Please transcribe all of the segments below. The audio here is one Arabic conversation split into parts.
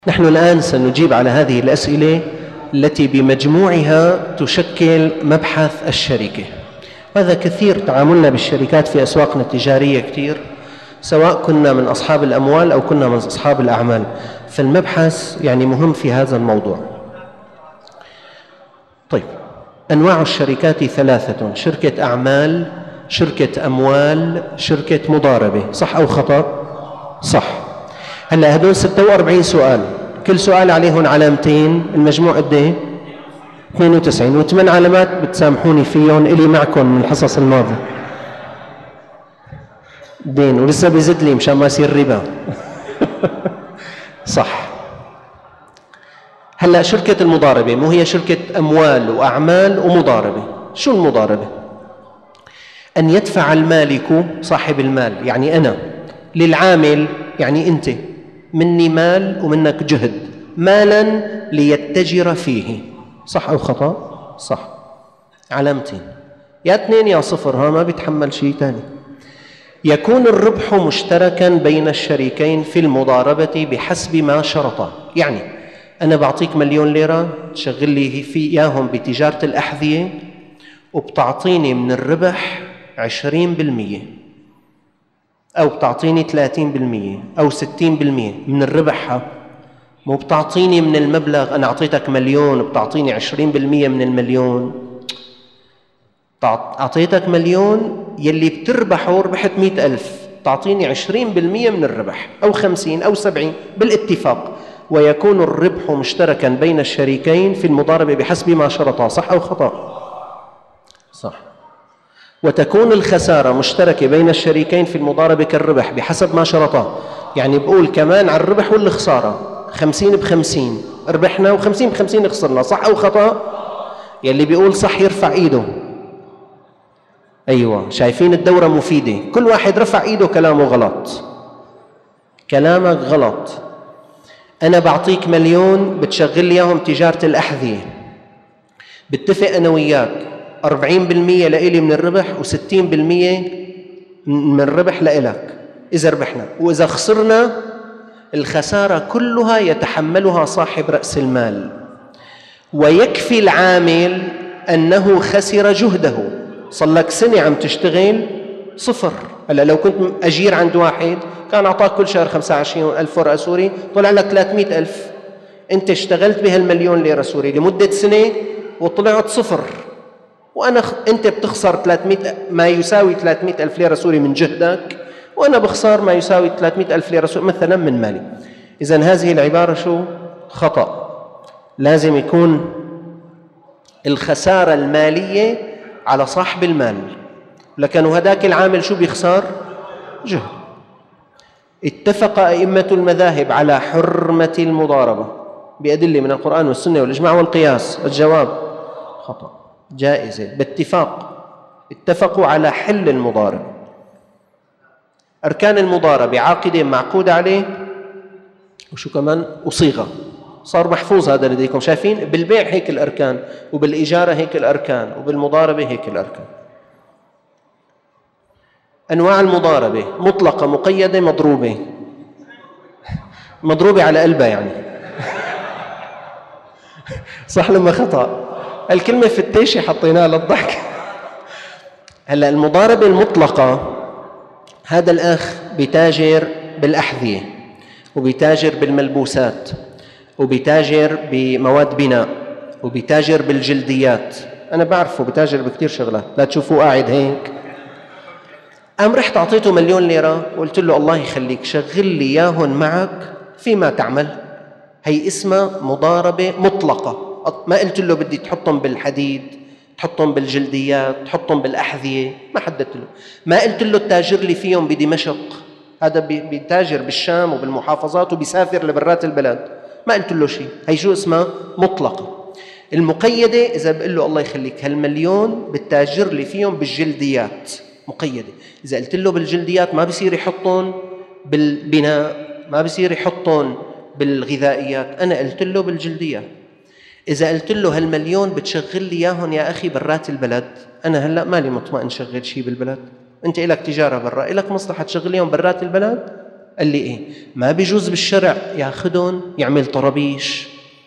نحن الآن سنجيب على هذه الأسئلة التي بمجموعها تشكل مبحث الشركة. وهذا كثير تعاملنا بالشركات في أسواقنا التجارية كثير، سواء كنا من أصحاب الأموال أو كنا من أصحاب الأعمال، فالمبحث يعني مهم في هذا الموضوع. طيب، أنواع الشركات ثلاثة: شركة أعمال، شركة أموال، شركة مضاربة. صح أو خطأ؟ صح. هلا هدول 46 سؤال، كل سؤال عليهم علامتين، المجموع قد ايه؟ 92. و8 علامات بتسامحوني فيهم إلي معكم من الحصص الماضية دين، ولسه بيزيد لي مشان ما يصير ربا. صح. هلا شركة المضاربة مو هي شركة أموال وأعمال ومضاربة؟ شو المضاربة؟ أن يدفع المالك صاحب المال، يعني أنا، للعامل، يعني أنت، مني مال ومنك جهد، مالا ليتجر فيه. صح أو خطأ؟ صح. علامتين، يا 2 يا 0، ها ما بيتحمل شيء تاني. يكون الربح مشتركا بين الشريكين في المضاربة بحسب ما شرطا. يعني أنا بعطيك 1,000,000 ليرة تشغل لي في إياهم بتجارة الأحذية، وبتعطيني من الربح 20%، أو بتعطيني 30% أو 60% من الربح. مو بتعطيني من المبلغ، أنا أعطيتك 1,000,000 وبتعطيني 20% من 1,000,000. أعطيتك 1,000,000 يلي بتربحه ربحت 100,000، تعطيني 20% من الربح، أو 50 أو 70 بالاتفاق. ويكون الربح مشتركا بين الشريكين في المضاربة بحسب ما شرطا. صح أو خطأ؟ صح. وتكون الخسارة مشتركة بين الشريكين في المضاربة كالربح بحسب ما شرطا. يعني بقول كمان على الربح والخسارة 50/50 ربحنا، و50/50 خسرنا. صح أو خطأ؟ يلي بيقول صح يرفع إيده. أيوة، شايفين الدورة مفيدة، كل واحد رفع إيده كلامه غلط. كلامك غلط. أنا بعطيك 1,000,000 بتشغل لي إياهم تجارة الأحذية، بتفق أنا وياك 40% لإلي من الربح و60% من الربح لإلك إذا ربحنا، وإذا خسرنا الخسارة كلها يتحملها صاحب رأس المال، ويكفي العامل أنه خسر جهده. صار لك سنة عم تشتغل 0. هلا لو كنت أجير عند واحد كان أعطاك كل شهر 25,000 ورقة سوري، طلع لك 300,000. أنت اشتغلت بهال1,000,000 ليرة سوري لمدة سنة وطلعت 0، أنت بتخسر 300 ما يساوي 300,000 ليرة سوري من جهدك، وأنا بخسر ما يساوي 300,000 ليرة سوري مثلا من مالي. إذن هذه العبارة شو؟ خطأ. لازم يكون الخسارة المالية على صاحب المال، لكن هداك العامل شو بيخسر؟ جهد. اتفق أئمة المذاهب على حرمة المضاربة بأدلة من القرآن والسنة والإجماع والقياس. الجواب خطأ. جائزة باتفاق، اتفقوا على حل المضاربة. أركان المضاربة: عاقد معقود عليه، وشو كمان؟ وصيغة. صار محفوظ هذا لديكم، شايفين؟ بالبيع هيك الأركان، وبالإجارة هيك الأركان، وبالمضاربة هيك الأركان. أنواع المضاربة: مطلقة، مقيدة، مضروبة. مضروبة على قلبها يعني. صح لما خطأ؟ الكلمة فتيشة حطيناها للضحك. هلا المضاربة المطلقة، هذا الأخ بيتاجر بالأحذية، وبيتاجر بالملبوسات، وبيتاجر بمواد بناء، وبيتاجر بالجلديات. أنا بعرفه بيتاجر بكتير شغلات، لا تشوفوه قاعد هيك. رحت أعطيته 1,000,000 ليرة وقلت له الله يخليك شغل لي إياهن معك فيما تعمل. هي اسمها مضاربة مطلقة. ما قلت له بدي تحطهم بالحديد، تحطهم بالجلديات، تحطهم بالأحذية، ما حددت له. ما قلت له تاجر لي فيهم بدمشق، هذا بيتاجر بالشام وبالمحافظات وبيسافر لبرات البلد، ما قلت له شيء. هي شو اسمها؟ مطلقة. المقيدة إذا بقول له الله يخليك هال1,000,000 بتاجر لي فيهم بالجلديات، مقيدة. إذا قلت له بالجلديات ما بيصير يحطهم بالبناء، ما بيصير يحطهم بالغذائيات، أنا قلت له بالجلديات. إذا قلت له هال1,000,000 بتشغل لي إياهم يا أخي برات البلد، أنا هلأ مالي مطمئن شغل شيء بالبلد. أنت إلك تجارة برا، إلك مصلحة تشغل ليهم برات البلد، قال لي إيه؟ ما بيجوز بالشرع ياخدهم يعمل طرابيش،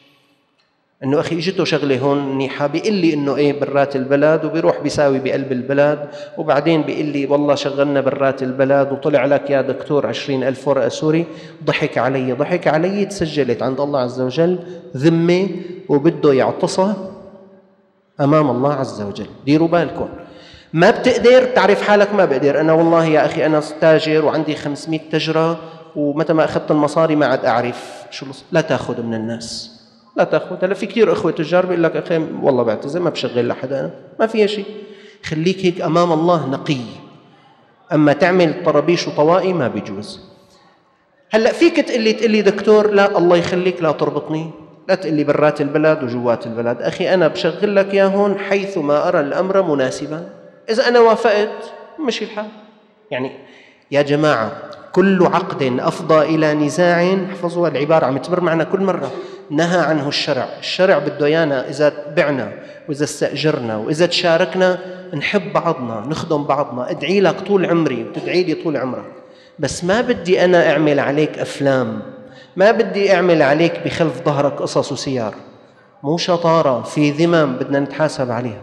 إنه أخي إجته شغلة هون منيحة، بيقول لي إنه إيه برات البلد، وبيروح بيساوي بقلب البلد، وبعدين بيقول لي والله شغلنا برات البلد وطلع لك يا دكتور 20,000 ورقة سوري. ضحك علي، تسجلت عند الله عز وجل ذمة، وبده يعتصى أمام الله عز وجل. ديروا بالكم، ما بتقدر تعرف حالك، ما بقدر أنا والله يا أخي أنا تاجر وعندي 500 تجرة، ومتى ما أخذت المصاري ما عاد أعرف شو لا تأخذ من الناس، لا تأخذ. هلا في كثير أخوة تجار بيقول لك أخي والله بعتذر ما بشغل لحدا، أنا ما فيها شيء. خليك هيك أمام الله نقي. أما تعمل طرابيش وطوائي ما بيجوز. هلا فيك تقول لي دكتور لا الله يخليك لا تربطني، لا تقول لي برات البلد وجوات البلد. أخي أنا بشغل لك يا هون حيث ما أرى الأمر مناسبا، إذا أنا وافقت مشي الحال. يعني يا جماعة كل عقد أفضى إلى نزاع، احفظوا العبارة عم تمر معنا كل مرة، نهى عنه الشرع. الشرع بده إيانا إذا بعنا وإذا استأجرنا وإذا تشاركنا نحب بعضنا، نخدم بعضنا. أدعي لك طول عمري وتدعي لي طول عمرك، بس ما بدي أنا أعمل عليك أفلام، ما بدي أعمل عليك بخلف ظهرك قصص وسيار. مو شطارة، في ذمم بدنا نتحاسب عليها.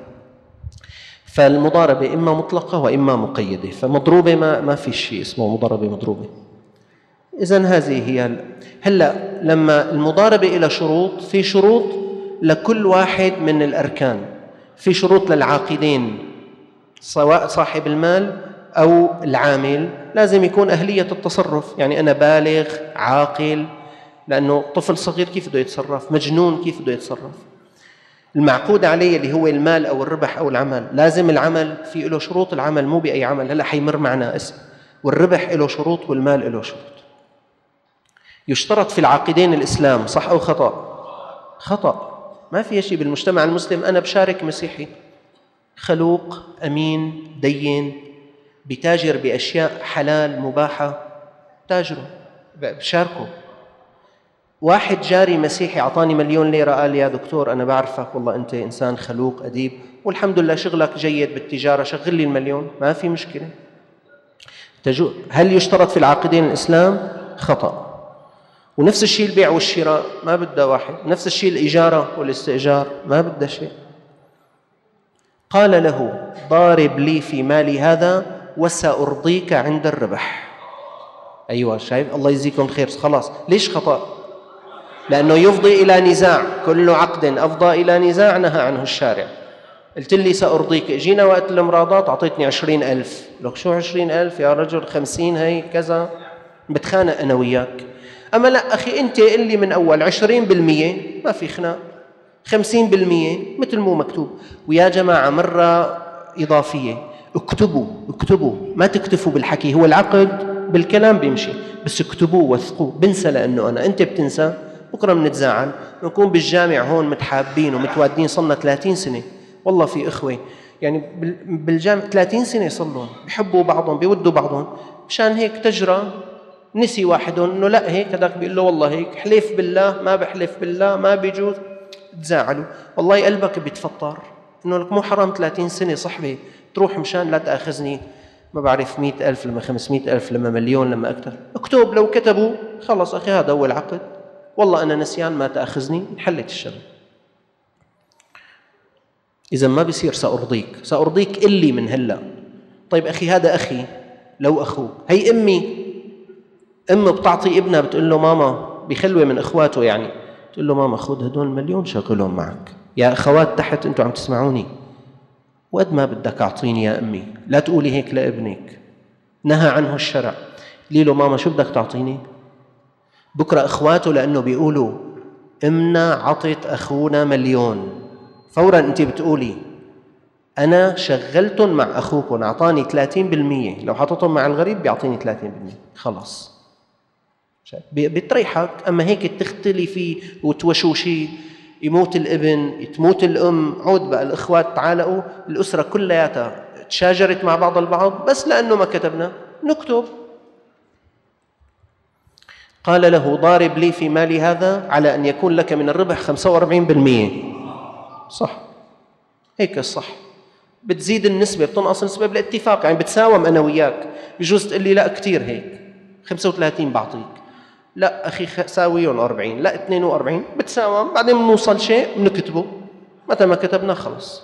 فالمضاربة إما مطلقة وإما مقيدة، فمضروبة ما في شيء اسمه مضاربة مضروبة. إذن هذه هي. هلأ لما المضاربة إلى شروط، في شروط لكل واحد من الأركان، في شروط للعاقدين سواء صاحب المال أو العامل، لازم يكون أهلية التصرف، يعني أنا بالغ عاقل، لأنه طفل صغير كيف بده يتصرف، مجنون كيف بده يتصرف. المعقود عليه اللي هو المال أو الربح أو العمل، لازم العمل في له شروط، العمل مو بأي عمل، هلأ حيمر معنا اسم، والربح له شروط والمال له شروط. يشترط في العاقدين الإسلام، صح أو خطأ؟ خطأ. ما في شيء بالمجتمع المسلم أنا بشارك مسيحي خلوق أمين دين بتاجر بأشياء حلال مباحة، تاجره بشاركه. واحد جاري مسيحي أعطاني 1,000,000 ليرة، قال يا دكتور أنا بعرفك والله أنت إنسان خلوق أديب والحمد لله شغلك جيد بالتجارة، شغل لي 1,000,000، ما في مشكلة. هل يشترط في العاقدين الإسلام؟ خطأ. ونفس الشيء البيع والشراء، ما بدها واحد. نفس الشيء الإجارة والاستئجار، ما بدها شيء. قال له ضارب لي في مالي هذا وسأرضيك عند الربح. أيوة شايف، الله يجزيكم خير. خلاص ليش خطأ؟ لأنه يفضي إلى نزاع، كل عقد أفضى إلى نزاع نهى عنه الشارع. قلت لي سأرضيك، جينا وقت المراضات أعطيتني 20,000، لك شو 20,000 يا رجل، 50 هي كذا، بتخانق أنا وياك. أما لا أخي أنت قل لي من أول 20%، ما في خناق، 50% مثل مو مكتوب. ويا جماعة مرة إضافية، اكتبوا، ما تكتفوا بالحكي. هو العقد بالكلام بيمشي، بس اكتبوه وثقوه. بنسى لأنه أنت بتنسى، بكرة بنتزاعل. نكون بالجامع هون متحابين ومتوادين صلنا 30 سنة، والله في إخوة يعني بالجامع 30 سنة صلون بيحبوا بعضهم بيودوا بعضهم، مشان هيك تجرى نسي واحدهم إنه لا هيك، هذاك بيقول له والله هيك، حلف بالله ما بحلف بالله ما بيجوز، تزاعلوا. والله قلبك بيتفطر إنه لك مو حرام 30 سنة صحبة تروح مشان لا تأخذني ما بعرف 100,000 لما 500,000 لما 1,000,000 لما أكثر. اكتب، لو كتبوا خلص أخي هذا هو العقد، والله أنا نسيان ما تأخذني، انحلت الشغل. إذا ما بيصير سأرضيك إلي من هلا. طيب أخي هذا أخي، لو أخوه. هي أم بتعطي ابنها بتقول له ماما بخلوة من إخواته، يعني تقول له ماما خذ هدول 1,000,000 شغلهم معك. يا أخوات تحت أنتوا عم تسمعوني، وقد ما بدك أعطيني يا أمي، لا تقولي هيك لابنك، نهى عنه الشرع. لي له ماما شو بدك تعطيني؟ بكرة إخواته لأنه بيقولوا إمنا عطت أخونا 1,000,000، فوراً أنت بتقولي أنا شغلتهم مع أخوكم أعطاني 30%، لو حطتهم مع الغريب بيعطيني 30%، خلاص بتريحك. أما هيك تختلفي وتوشوشي، يموت الابن تموت الأم، عود بقى الإخوات تعالقوا، الأسرة كلياتها تشاجرت مع بعض البعض بس لأنه ما كتبنا نكتب. قال له ضارب لي في مالي هذا على أن يكون لك من الربح 45%. صح، هيك الصح. بتزيد النسبة بتنقص النسبة بالاتفاق، يعني بتساوم أنا وياك. بجوز تقول لي لا كتير هيك، 35 بعطيك. لا أخي ساويهم 40، لا 42 بتساوم، بعدين بنوصل شيء بنكتبه، متى ما كتبنا خلص.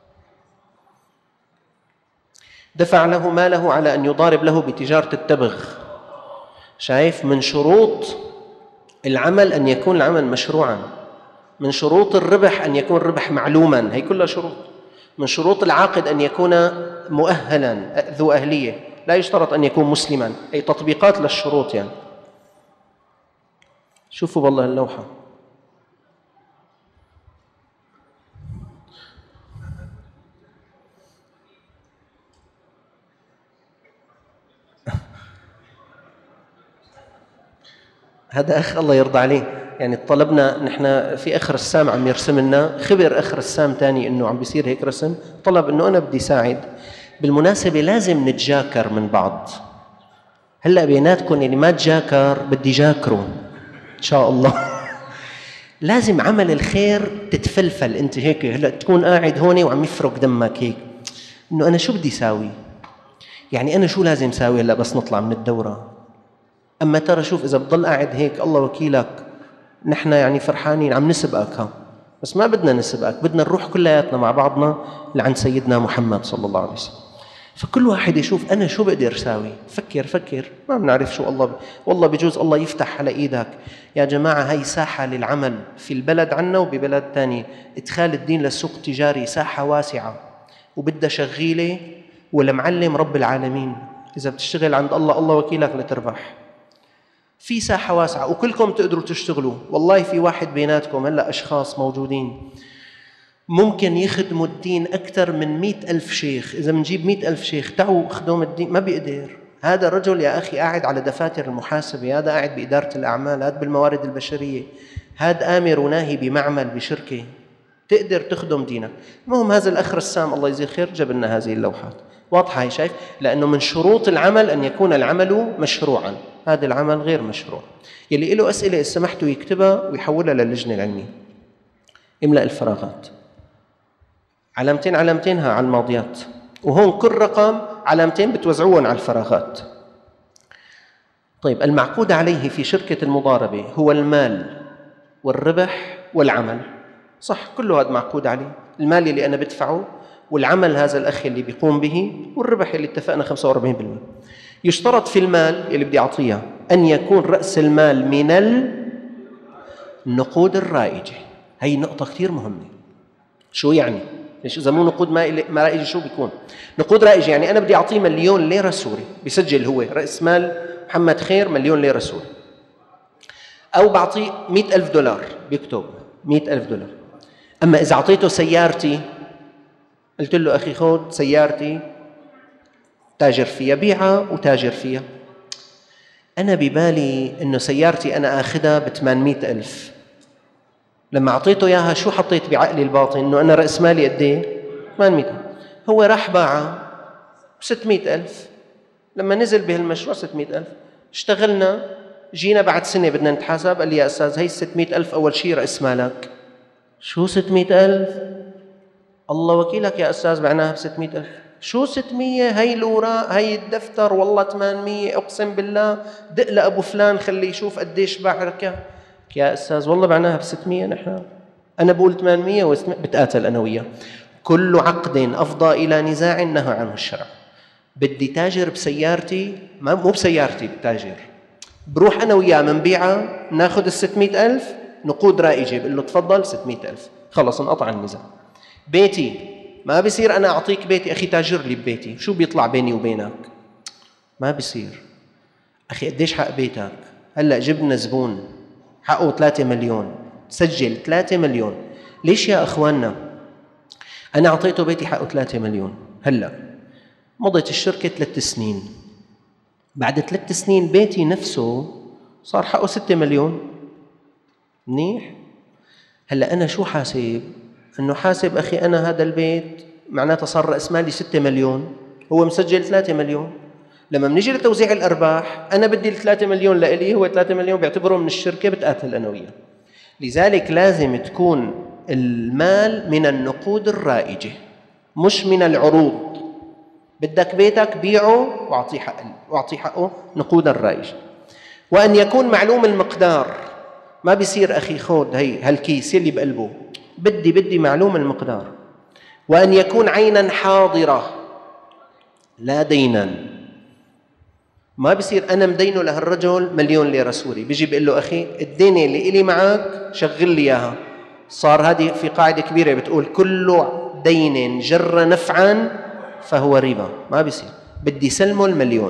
دفع له ماله على أن يضارب له بتجارة التبغ. شايف؟ من شروط العمل أن يكون العمل مشروعا، من شروط الربح أن يكون الربح معلوما، هي كلها شروط. من شروط العاقد أن يكون مؤهلا ذو أهلية، لا يشترط أن يكون مسلما، أي تطبيقات للشروط يعني. شوفوا والله اللوحة، هذا أخ الله يرضى عليه، يعني طلبنا نحن في أخ رسام عم يرسم لنا، خبر أخ رسام تاني إنه عم بيصير هيك رسم، طلب إنه أنا بدي ساعد. بالمناسبة لازم نتجاكر من بعض. هلأ بيناتكم اللي ما تجاكر بدي جاكره إن شاء الله. لازم عمل الخير تتفلفل. أنت هيك هلأ تكون قاعد هون وعم يفرق دمك هيك، إنه أنا شو بدي ساوي؟ يعني أنا شو لازم ساوي هلأ بس نطلع من الدورة؟ أما ترى شوف، إذا بضل قاعد هيك الله وكيلك، نحن يعني فرحانين عم نسبقك، ها بس ما بدنا نسبقك، بدنا نروح كلياتنا مع بعضنا لعند سيدنا محمد صلى الله عليه وسلم. فكل واحد يشوف أنا شو بقدر ساوي. فكر، ما بنعرف شو الله والله بجوز الله يفتح على إيدك. يا جماعة هاي ساحة للعمل في البلد عنا وببلد تاني. إدخال الدين للسوق التجاري ساحة واسعة وبدها شغيلة والمعلم رب العالمين. إذا بتشتغل عند الله الله وكيلك لتربح. في ساحة واسعة وكلكم تقدروا تشتغلوا. والله في واحد بيناتكم هلأ أشخاص موجودين ممكن يخدموا الدين أكثر من 100,000 شيخ. إذا بنجيب 100,000 شيخ تعوا خدوم الدين ما بيقدر. هذا الرجل يا أخي قاعد على دفاتر المحاسبة، هذا قاعد بإدارة الأعمال، هذا بالموارد البشرية، هذا آمر وناهي بمعمل بشركة. تقدر تخدم دينك. المهم هذا الأخ رسام الله يجزيه خير جاب لنا هذه اللوحات واضحة، هي شايف؟ لأنه من شروط العمل أن يكون العمل مشروعا. هذا العمل غير مشروع. يلي له أسئلة إذا سمحتوا يكتبها ويحولها للجنة العلمية. املأ الفراغات. علامتين ها على الماضيات، وهون كل رقم علامتين بتوزعوهم على الفراغات. طيب، المعقود عليه في شركة المضاربة هو المال والربح والعمل، صح؟ كله هذا معقود عليه. المال اللي أنا بدفعه، والعمل هذا الأخ اللي بيقوم به، والربح اللي اتفقنا 45%. يشترط في المال اللي بدي أعطيها أن يكون رأس المال من النقود الرائجة. هي نقطة كثير مهمة. شو يعني؟ ليش إذا مو نقود ما رائجة شو بيكون؟ نقود رائجة يعني أنا بدي أعطيه 1,000,000 ليرة سوري، بيسجل هو رأس مال محمد خير 1,000,000 ليرة سوري. أو بعطيه 100,000 دولار بيكتب 100,000 دولار. أما إذا أعطيته سيارتي قلت له أخي خذ سيارتي تاجر فيها، بيعها وتاجر فيها، أنا ببالي إنه سيارتي أنا آخذها ب800,000. لما أعطيته إياها شو حطيت بعقلي الباطن؟ إنه أنا رأس مالي قد إيه؟ 800,000. هو راح باعها ب600,000. لما نزل بهالمشروع 600,000. اشتغلنا، جينا بعد سنة بدنا نتحاسب، قال لي يا أستاذ هي 600,000 أول شيء رأس مالك. شو 600,000؟ الله وكيلك يا أستاذ بعناها ب600,000. شو 600؟ هي الأوراق، هي الدفتر، والله 800. أقسم بالله دق لأبو فلان خليه يشوف قديش باع ركع. يا أستاذ والله بعناها ب600 نحن. أنا بقول 800 بتقاتل أنا وياه. كل عقد أفضى إلى نزاع نهى عنه الشرع. بدي تاجر بسيارتي، مو بسيارتي بتاجر، بروح أنا وياه منبيعها، ناخذ 600,000 نقود رائجة، بقول له تفضل 600,000، خلص انقطع النزاع. بيتي ما بصير أنا أعطيك بيتي أخي تاجر لي ببيتي، شو بيطلع بيني وبينك؟ ما بصير. أخي قديش حق بيتك؟ هلأ جبنا زبون حقه 3 مليون، سجل 3 مليون. ليش يا أخواننا؟ أنا أعطيته بيتي حقه 3 مليون. هلأ مضت الشركة 3 سنين، بعد 3 سنين بيتي نفسه صار حقه 6 مليون. منيح. هلأ أنا شو حاسب؟ أنه حاسب أخي أنا هذا البيت معناته صار رأس مالي 6 مليون، هو مسجل 3 مليون. لما بنيجي لتوزيع الأرباح أنا بدي 3 مليون لإلي، هو 3 مليون بيعتبره من الشركة، بتقاتل أنا وياه. لذلك لازم تكون المال من النقود الرائجة مش من العروض. بدك بيتك بيعه واعطيه حقه نقودا رائجة. وأن يكون معلوم المقدار. ما بيصير أخي خود هي هالكيس اللي بقلبه، بدي معلوم المقدار. وأن يكون عينا حاضرة لا دينا. ما بيصير أنا مدينه لهالرجل 1,000,000 ليرة سوري، بيجي بيقول له أخي الدين اللي إلي معك شغل لي إياها. صار هذه في قاعدة كبيرة بتقول كل دين جر نفعا فهو ربا. ما بيصير، بدي سلمه 1,000,000.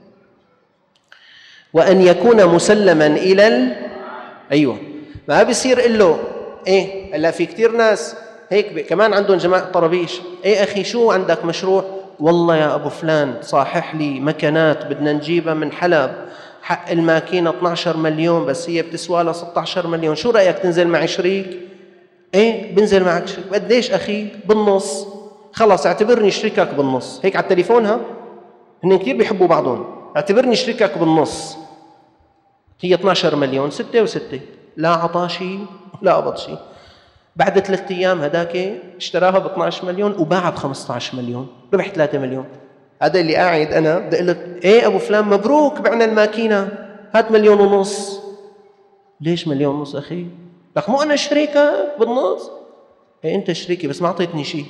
وأن يكون مسلما إلى أيوة. ما بيصير قل له إيه هلا في كتير ناس هيك كمان عندهم جماعة طرابيش، إيه أخي شو عندك مشروع؟ والله يا أبو فلان صاحح لي مكنات بدنا نجيبها من حلب، حق الماكينة 12 مليون بس هي بتسوى لها 16 مليون، شو رأيك تنزل معي شريك؟ إيه بنزل معك شريك. قديش أخي؟ بالنص. خلاص اعتبرني شريكك بالنص. هيك على التليفون ها، هن كتير بيحبوا بعضهم. اعتبرني شريكك بالنص. هي 12 مليون، 6 و6، لا عطى شيء لا قبض شيء. بعد 3 أيام هداك اشتراها ب 12 مليون وباعها ب 15 مليون، ربح 3 مليون. هذا اللي قاعد أنا بدي أقول لك إيه أبو فلان مبروك بعنا الماكينة، هات 1,500,000. ليش 1,500,000 أخي؟ لك مو أنا شريكك بالنص؟ إيه أنت شريكي بس ما أعطيتني شيء.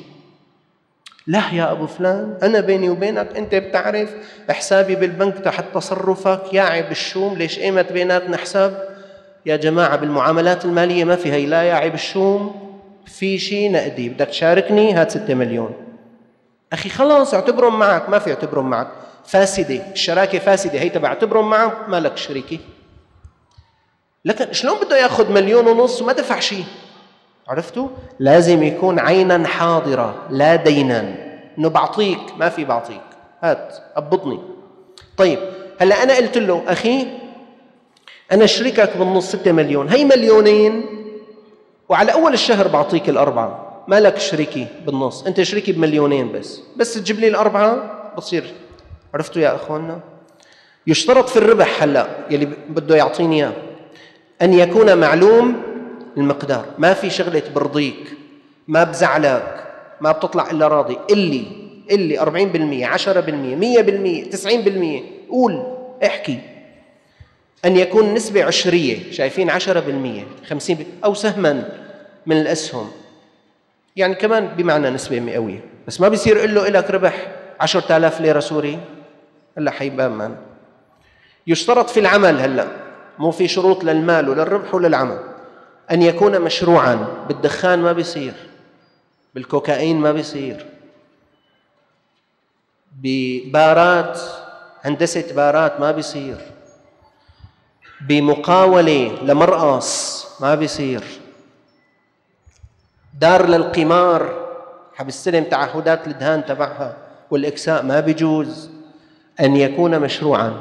لا يا أبو فلان أنا بيني وبينك أنت بتعرف حسابي بالبنك تحت تصرفك يا عيب الشوم، ليش إيمت بيناتنا حساب؟ يا جماعة بالمعاملات المالية ما في هي لا يا عيب الشوم، في شيء نقدي، بدك تشاركني هات 6 مليون. أخي خلاص اعتبرهم معك، ما في اعتبرهم معك، فاسدة الشراكة، فاسدة هي تبع اعتبرهم معك، ما لك شريكي. لكن شلون بده ياخذ 1,500,000 وما دفع شيء؟ عرفتوا؟ لازم يكون عينا حاضرة لا دينا، انه بعطيك ما في بعطيك، هات قبضني. طيب هلا انا قلت له اخي انا شريكك بالنص 6 مليون، هي 2,000,000 وعلى اول الشهر بعطيك ال4، ما لك شريكي بالنص، انت شريكي ب2,000,000 بس تجيب لي ال4 بصير. عرفتوا يا اخواننا؟ يشترط في الربح هلا يلي بده يعطيني اياه ان يكون معلوم المقدار. ما في شغلة برضيك، ما بزعلك، ما بتطلع إلا راضي، اللي 40%، 10%، 100%، 90%، قول احكي. أن يكون نسبة عشرية، شايفين 10%، 50% أو سهما من الأسهم، يعني كمان بمعنى نسبة مئوية. بس ما بيصير قل له إلك ربح 10,000 ليرة سوري، هلا حيبان مان. يشترط في العمل هلا، مو في شروط للمال وللربح وللعمل. أن يكون مشروعاً، بالدخان ما بيصير، بالكوكايين ما بيصير، ببارات هندسة بارات ما بيصير، بمقاولة لمرقص ما بيصير، دار للقمار حبستلم تعهدات الدهان تبعها والإكساء ما بيجوز. أن يكون مشروعاً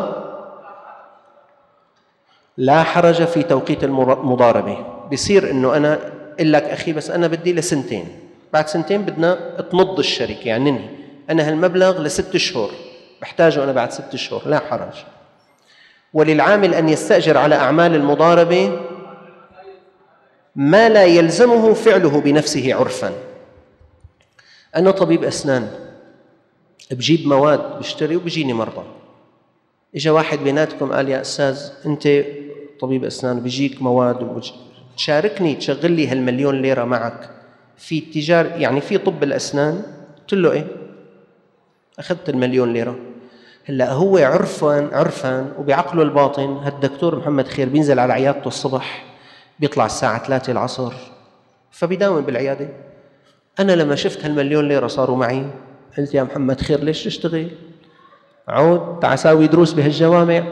لا حرج في توقيت المضاربة. بيصير إنه أنا أقول لك أخي بس أنا بدي ل2 بعد 2 بدنا تمض الشركة، يعني ننهي، أنا هالمبلغ ل6 أشهر بحتاجه أنا بعد 6 أشهر، لا حرج. وللعامل أن يستأجر على أعمال المضاربة ما لا يلزمه فعله بنفسه عرفاً. أنا طبيب أسنان بجيب مواد بشتري وبجيني مرضى، إجا واحد بيناتكم قال يا أستاذ أنت طبيب أسنان بيجيك مواد تشاركني تشغل لي هال1,000,000 ليرة معك في التجار، يعني في طب الأسنان. قلت له إيه، أخذت 1,000,000 ليرة. هلأ هو عرفاً وبعقله الباطن هالدكتور محمد خير بينزل على عيادته الصبح بيطلع الساعة 3 العصر فبيداوم بالعيادة. أنا لما شفت هال1,000,000 ليرة صاروا معي قلت يا محمد خير ليش تشتغل؟ عود تعال ساوي دروس بهالجوامع.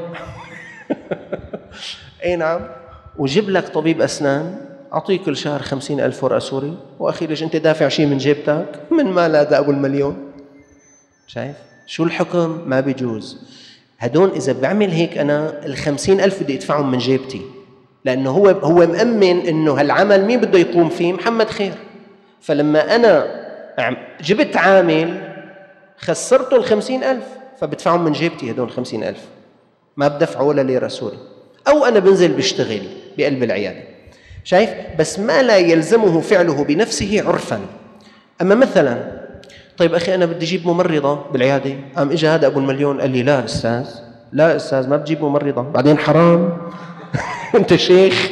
اي نعم، وجيب لك طبيب أسنان أعطيه كل شهر 50,000 ورقة سوري، وأخي ليش أنت دافع شيء من جيبتك؟ من مال هذا أبو 1,000,000. شايف شو الحكم؟ ما بيجوز. هدون إذا بعمل هيك أنا 50,000 بدي أدفعهم من جيبتي، لأنه هو مأمن إنه هالعمل مين بده يقوم فيه؟ محمد خير. فلما أنا جبت عامل خسرته 50,000 فبدفعهم من جيبتي هدول 50,000، ما بدفعوا ولا ليرة سوري. أو أنا بنزل بشتغل بقلب العيادة. شايف؟ بس ما لا يلزمه فعله بنفسه عرفاً. أما مثلاً طيب أخي أنا بدي أجيب ممرضة بالعيادة، قام إجا هذا أبو 1,000,000 قال لي لا أستاذ لا أستاذ ما بجيب ممرضة، بعدين حرام أنت شيخ.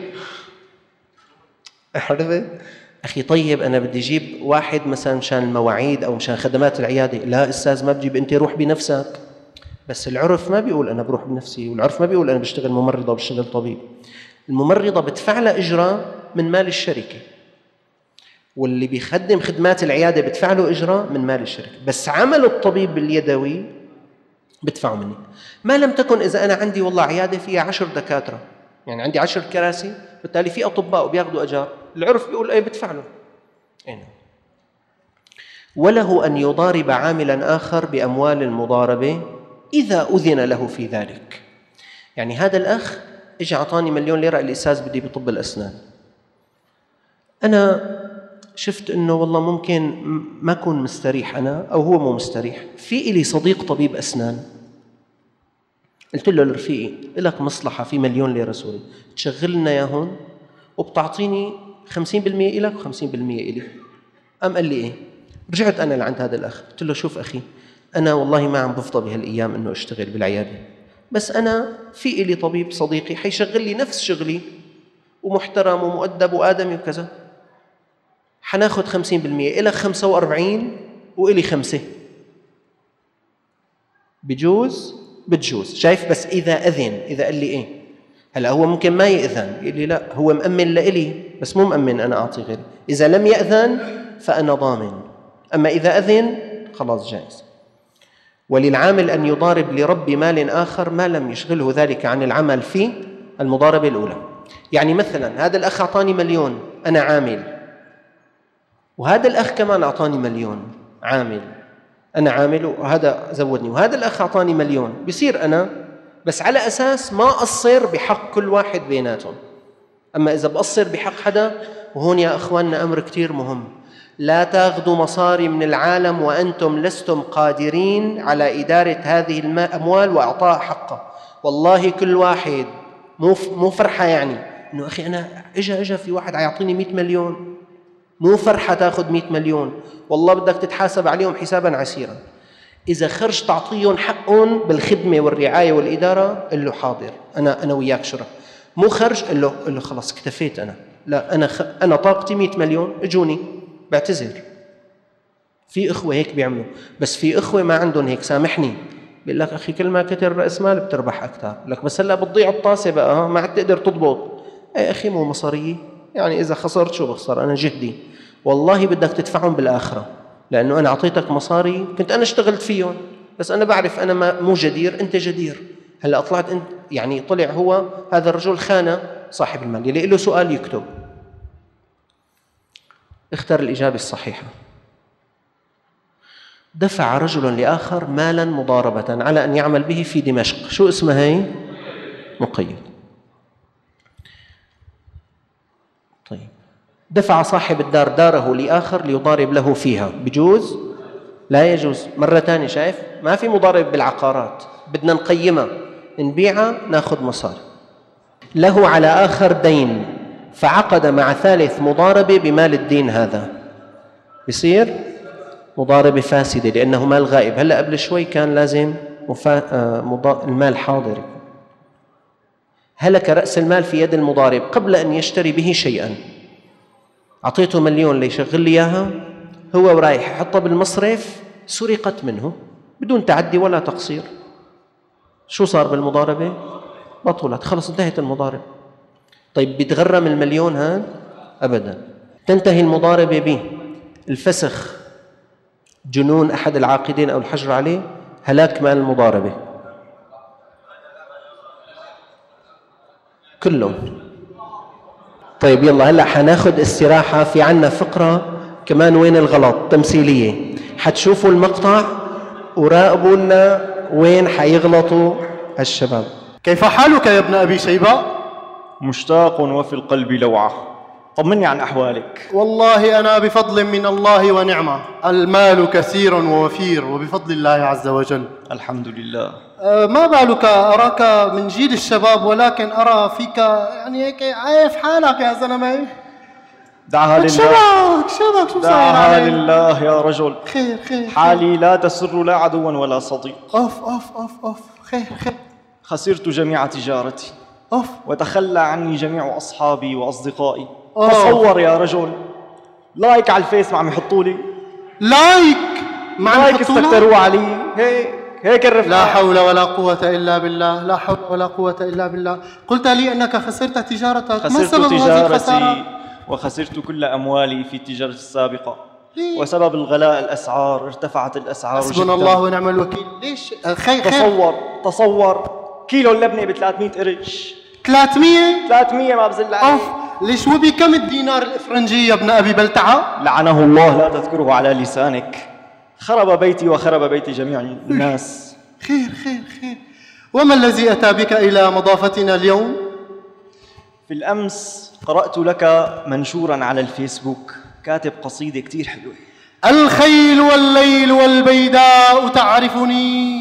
عرفت؟ أخي طيب أنا بدي أجيب واحد مثلا مشان المواعيد أو مشان خدمات العيادة. لا أستاذ ما بجيب، أنت روح بنفسك. بس العرف ما بيقول أنا بروح بنفسي، والعرف ما بيقول أنا بشتغل ممرضة وبشتغل طبيب. الممرضة بدفع لها إجرة من مال الشركة، واللي بيخدم خدمات العيادة بدفع له إجرة من مال الشركة، بس عمل الطبيب اليدوي بدفعه مني. ما لم تكن إذا أنا عندي والله عيادة فيها 10 دكاترة، يعني عندي 10 كراسي، بالتالي في أطباء وبياخذوا أجار، العرف بيقول أي بدفع له. وله أن يضارب عاملا آخر بأموال المضاربة إذا أذن له في ذلك. يعني هذا الأخ إجا أعطاني 1,000,000 ليرة، الأستاذ بدي بطب الأسنان. أنا شفت إنه والله ممكن ما أكون مستريح أنا أو هو مو مستريح. في إلي صديق طبيب أسنان، قلت له لرفيقي لك مصلحة في 1,000,000 ليرة سوري، تشغلنا ياهن وبتعطيني 50% إلك و50% إلي. قام قال لي إيه؟ رجعت أنا لعند هذا الأخ قلت له شوف أخي، أنا والله ما عم بفضى بهالأيام إنه أشتغل بالعيادة، بس أنا في إلي طبيب صديقي حيشغل لي نفس شغلي ومحترم ومؤدب وآدمي وكذا، حناخد 50%، إلك 45 وإلي 5. بجوز؟ بتجوز. شايف؟ بس إذا أذن، إذا قال لي إيه؟ هلأ هو ممكن ما يأذن، يقول لي لا هو مأمن لإلي بس مو مأمن أنا أعطي غيري. إذا لم يأذن فأنا ضامن، أما إذا أذن خلاص جائز. وللعامل أن يضارب لرب مال آخر ما لم يشغله ذلك عن العمل في المضاربة الأولى. يعني مثلا هذا الأخ أعطاني 1,000,000 أنا عامل، وهذا الأخ كمان أعطاني 1,000,000 عامل، أنا عامل وهذا زودني، وهذا الأخ أعطاني 1,000,000، بصير أنا بس على أساس ما أقصر بحق كل واحد بيناتهم. أما إذا بقصر بحق حدا، وهون يا أخواننا أمر كتير مهم، لا تاخذوا مصاري من العالم وأنتم لستم قادرين على إدارة هذه الأموال وإعطاء حقه. والله كل واحد مو فرحة، يعني إنه أخي أنا إجا في واحد عيعطيني 100 مليون، مو فرحة تاخذ 100 مليون، والله بدك تتحاسب عليهم حسابا عسيرا. إذا خرج تعطيهم حقهم بالخدمة والرعاية والإدارة قل له حاضر، أنا وياك شرف. مو خرج قل له خلاص اكتفيت أنا، لا أنا طاقتي 100 مليون اجوني بعتذر. في إخوة هيك بيعملوا، بس في إخوة ما عندهم هيك. سامحني بيقول لك أخي كل ما كتر رأس مال بتربح أكثر، لك بس هلا بتضيع الطاسة بقى ما عاد تقدر تضبط. أي أخي مو مصارية، يعني إذا خسرت شو بخسر أنا جهدي، والله بدك تدفعهم بالآخرة، لأنه أنا أعطيتك مصاري كنت أنا اشتغلت فيهم، بس أنا بعرف أنا مو جدير، أنت جدير. هلا طلعت أنت، يعني طلع هو هذا الرجل خانة صاحب المال اللي له سؤال يكتب. اختار الإجابة الصحيحة. دفع رجل لآخر مالا مضاربة على أن يعمل به في دمشق. شو اسمها هي؟ مقيد. طيب دفع صاحب الدار داره لآخر ليضارب له فيها، بجوز؟ لا يجوز. مرة ثانية، شايف؟ ما في مضارب بالعقارات، بدنا نقيمها، نبيعها ناخذ مصاري. له على آخر دين فعقد مع ثالث مضاربة بمال الدين، هذا بصير مضاربة فاسدة لأنه مال غائب. هلأ قبل شوي كان لازم المال حاضر. هلك رأس المال في يد المضارب قبل أن يشتري به شيئا. أعطيته 1,000,000 ليشغل لي إياها، هو ورايح يحطها بالمصرف سرقت منه بدون تعدي ولا تقصير. شو صار بالمضاربة؟ بطلت، خلص انتهت المضاربة. طيب بيتغرم 1,000,000 هذا؟ أبدا. تنتهي المضاربة به الفسخ، جنون أحد العاقدين أو الحجر عليه، هلاك مال المضاربة كلهم. طيب يلا هلأ حناخد استراحة، في عنا فقرة كمان وين الغلط تمثيلية، حتشوفوا المقطع وراقبوا لنا وين حيغلطوا الشباب. كيف حالك يا ابن أبي شيبة؟ مشتاق وفي القلب لوعة، طمني عن أحوالك. والله أنا بفضل من الله ونعمة، المال كثير ووفير وبفضل الله عز وجل. الحمد لله. ما بالك أراك من جيل الشباب، ولكن أرى فيك يعني هيك عايف حالك يا زلمة. دعها لله. شبك شو صاير دعها عليك؟ لله يا رجل. خير حالي لا تسر لا عدوا ولا صديق. أوف خير خير. خسرت جميع تجارتي، أوف. وتخلى عني جميع أصحابي وأصدقائي. أوه. تصور يا رجل، لايك على الفيس ما عم يحطوا لي لايك لايك، استكتروا علي. هيك الرفقة. لا حول ولا قوة إلا بالله، لا حول ولا قوة إلا بالله. قلت لي أنك خسرت تجارتك، ما خسرت سبب هذه الخسارة؟ تجارتي وخسرت كل أموالي في التجارة السابقة. ليه؟ وسبب الغلاء الأسعار، ارتفعت الأسعار حسبنا جدا. الله ونعم الوكيل. ليش؟ خير. تصور كيلو اللبنة ب 300 قرش. 300 ما بزل عليه. أوف. ليش وبكم الدينار الإفرنجي يا ابن أبي بلتعة؟ لعنه الله، لا تذكره على لسانك. خرب بيتي وخرب بيت جميع الناس. خير. وما الذي أتى بك إلى مضافتنا اليوم؟ في الأمس قرأت لك منشورا على الفيسبوك، كاتب قصيدة كتير حلوة. الخيل والليل والبيداء تعرفني.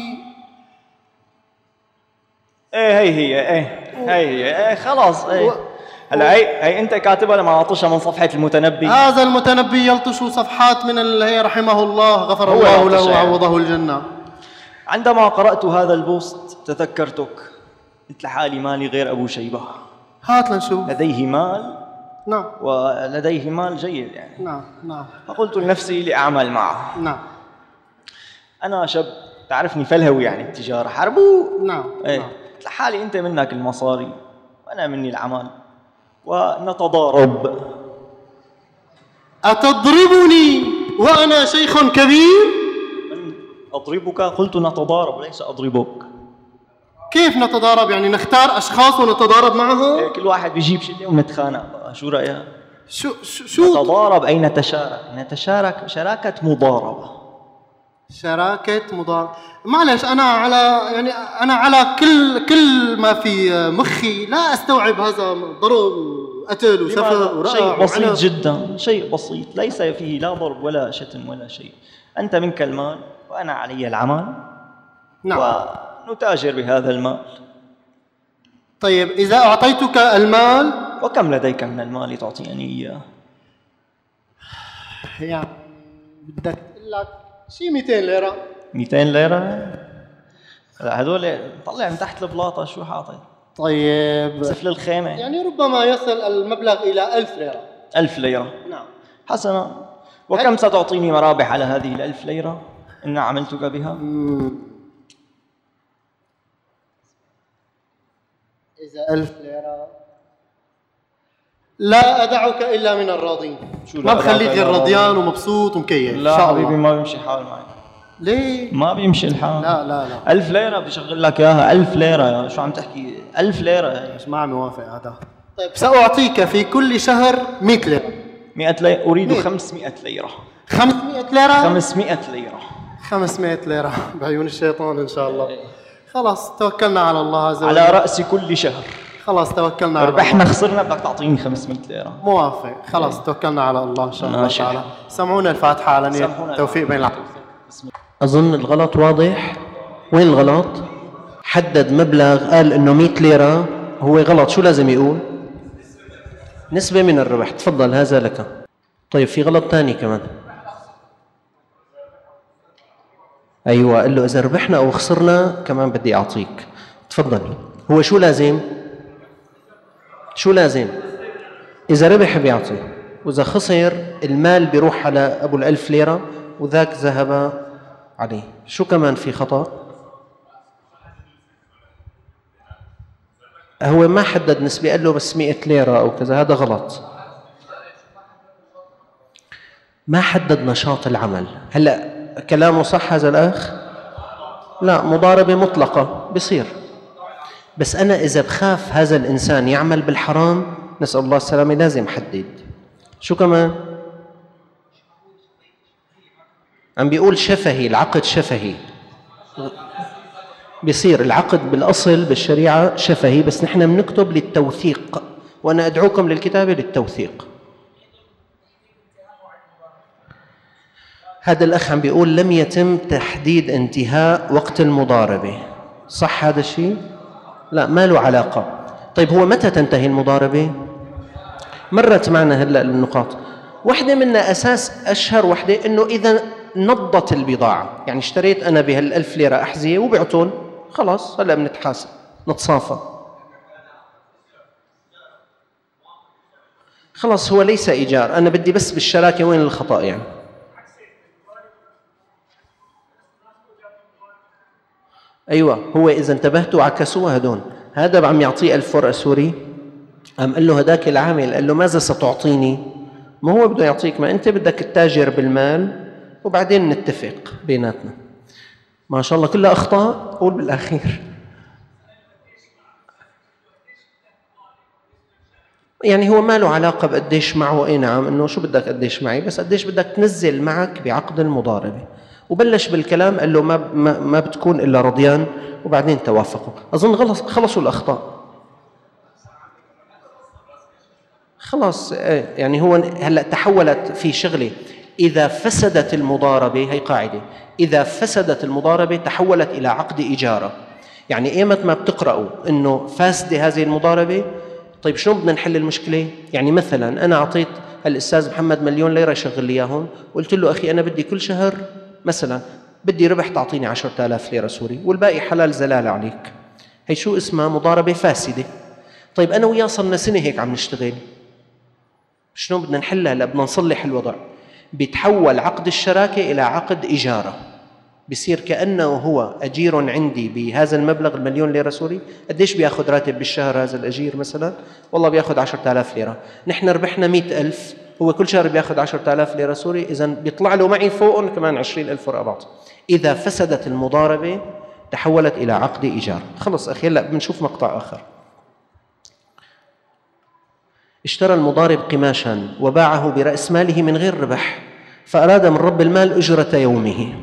هي خلاص. هلا هي انت كاتبها لما عطشها من صفحة المتنبي. هذا المتنبي يلطش صفحات من هي رحمه الله، غفر هو الله له يلطش وعوضه الجنة. عندما قرأت هذا البوست تذكرتك، قلت لحالي مالي غير أبو شيبة، هات لنشوف. لديه مال نعم ولديه مال جيد يعني. نعم فقلت لنفسي لأعمل معه. نعم أنا شاب تعرفني فلهوي يعني التجارة حربو. نعم. قلت لحالي أنت منك المصاري وأنا مني العمل ونتضارب. أتضربني وأنا شيخ كبير؟ أضربك؟ قلت نتضارب ليس أضربك. كيف نتضارب؟ يعني نختار أشخاص ونتضارب معهم؟ كل واحد بيجيب شيء ونتخانق بقى، شو رأيك؟ شو نتضارب أي نتشارك شراكة مضاربة. شراكة مضاربة. معلش أنا على كل ما في مخي لا أستوعب هذا ضرب وقتل وسفر ورقع. شيء بسيط جدا، شيء بسيط ليس فيه لا ضرب ولا شتم ولا شيء. أنت منك المال وأنا علي العمل. نعم. ونتاجر بهذا المال. طيب إذا أعطيتك المال، وكم لديك من المال تعطيني إياه؟ يعني بدك تقول لك شي 200 ليرة. 200 ليرة؟ هذول طلع من تحت البلاطة شو حاطط؟ طيب سفل الخيمة. يعني ربما يصل المبلغ إلى 1000 ليرة. 1000 ليرة. نعم. حسنا. وكم ستعطيني مرابح على هذه 1000 ليرة إن عملتك بها؟ إذا 1000 ليرة لا أدعك إلا من الراضين. ما بخليك غير رضيان ومبسوط ومكيف. لا حبيبي ما بيمشي الحال معي. ليه؟ ما بيمشي الحال. لا 1000 ليرة بشغل لك إياها. 1000 ليرة شو عم تحكي؟ 1000 ليرة مش ما موافق هذا. طيب سأعطيك في كل شهر 100 ليرة. 100 ليرة. أريد 500 ليرة. 500 ليرة؟ 500 ليرة. 500 ليرة بعيون الشيطان إن شاء الله. خلاص توكلنا على الله عز وجل. على رأس كل شهر. خلاص توكلنا على الله. ربحنا خسرنا بدك تعطيني 500 ليرة. موافق. خلاص توكلنا على الله إن شاء الله تعالى. سمعونا الفاتحة على نية التوفيق بين العقل. أظن الغلط واضح. وين الغلط؟ حدد مبلغ قال إنه 100 ليرة هو غلط. شو لازم يقول؟ نسبة من الربح. تفضل هذا لك. طيب في غلط تاني كمان. أيوة قال له إذا ربحنا أو خسرنا كمان بدي أعطيك. تفضل. هو شو لازم؟ إذا ربح بيعطي، وإذا خسر المال بيروح على أبو 1000 ليرة وذاك ذهب عليه. شو كمان في خطأ؟ هو ما حدد نسبة، قال له بس 100 ليرة أو كذا، هذا غلط. ما حدد نشاط العمل. هلأ كلامه صح هذا الأخ؟ لا، مضاربة مطلقة بصير. بس أنا إذا بخاف هذا الإنسان يعمل بالحرام، نسأل الله السلامة، لازم حدد. شو كمان؟ عم بيقول شفهي، العقد شفهي. بيصير العقد بالأصل بالشريعة شفهي، بس نحن بنكتب للتوثيق، وأنا أدعوكم للكتابة للتوثيق. هذا الأخ عم بيقول لم يتم تحديد انتهاء وقت المضاربة. صح هذا الشيء؟ لا، ما له علاقة. طيب هو متى تنتهي المضاربة؟ مرت معنا هلأ النقاط. واحدة منها أساس أشهر واحدة إنه إذا نضت البضاعة، يعني اشتريت أنا بهال1000 ليرة أحذية وبعتون خلاص هلا بنتحاسب نتصافى. خلاص هو ليس إيجار، أنا بدي بس بالشراكة وين الخطأ يعني؟ أيوة، هو إذا انتبهتوا عكسوها هدول، هذا عم يعطيه 1000 ورقة سوري، قام قال له هداك العامل قال له ماذا ستعطيني؟ ما هو بده يعطيك، ما أنت بدك التاجر بالمال وبعدين نتفق بيناتنا. ما شاء الله كلها أخطاء. قول بالأخير. يعني هو ما له علاقة بقديش معه، أي نعم إنه شو بدك قديش معي، بس قديش بدك تنزل معك بعقد المضاربة. وبلش بالكلام قال له ما بتكون إلا رضيان، وبعدين توافقوا. أظن خلصوا الأخطاء. خلاص يعني هو هلأ تحولت في شغلة، إذا فسدت المضاربة، هي قاعدة، إذا فسدت المضاربة تحولت إلى عقد إجارة. يعني إيمت ما بتقرأوا إنه فاسدة هذه المضاربة، طيب شلون بدنا نحل المشكلة؟ يعني مثلا أنا أعطيت الأستاذ محمد 1,000,000 ليرة يشغل لي إياهم، وقلت له أخي أنا بدي كل شهر مثلا بدي ربح تعطيني 10,000 ليرة سوري والباقي حلال زلال عليك. هي شو اسمها؟ مضاربة فاسدة. طيب أنا وياه صرنا سنة هيك عم نشتغل، شلون بدنا نحلها؟ هلا بدنا نصلح الوضع. بيتحول عقد الشراكة إلى عقد إجارة، بصير كأنه هو أجير عندي بهذا المبلغ 1,000,000 ليرة سوري. قديش بياخذ راتب بالشهر هذا الأجير مثلا؟ والله بياخذ 10,000 ليرة، نحن ربحنا 100,000، هو كل شهر بياخذ 10,000 ليرة سوري، إذا بيطلع له معي فوقهم كمان 20,000 ورقة بعض. إذا فسدت المضاربة تحولت إلى عقد إيجار. خلص أخي هلا بنشوف مقطع آخر. اشترى المضارب قماشا وباعه برأس ماله من غير ربح، فأراد من رب المال أجرة يومه.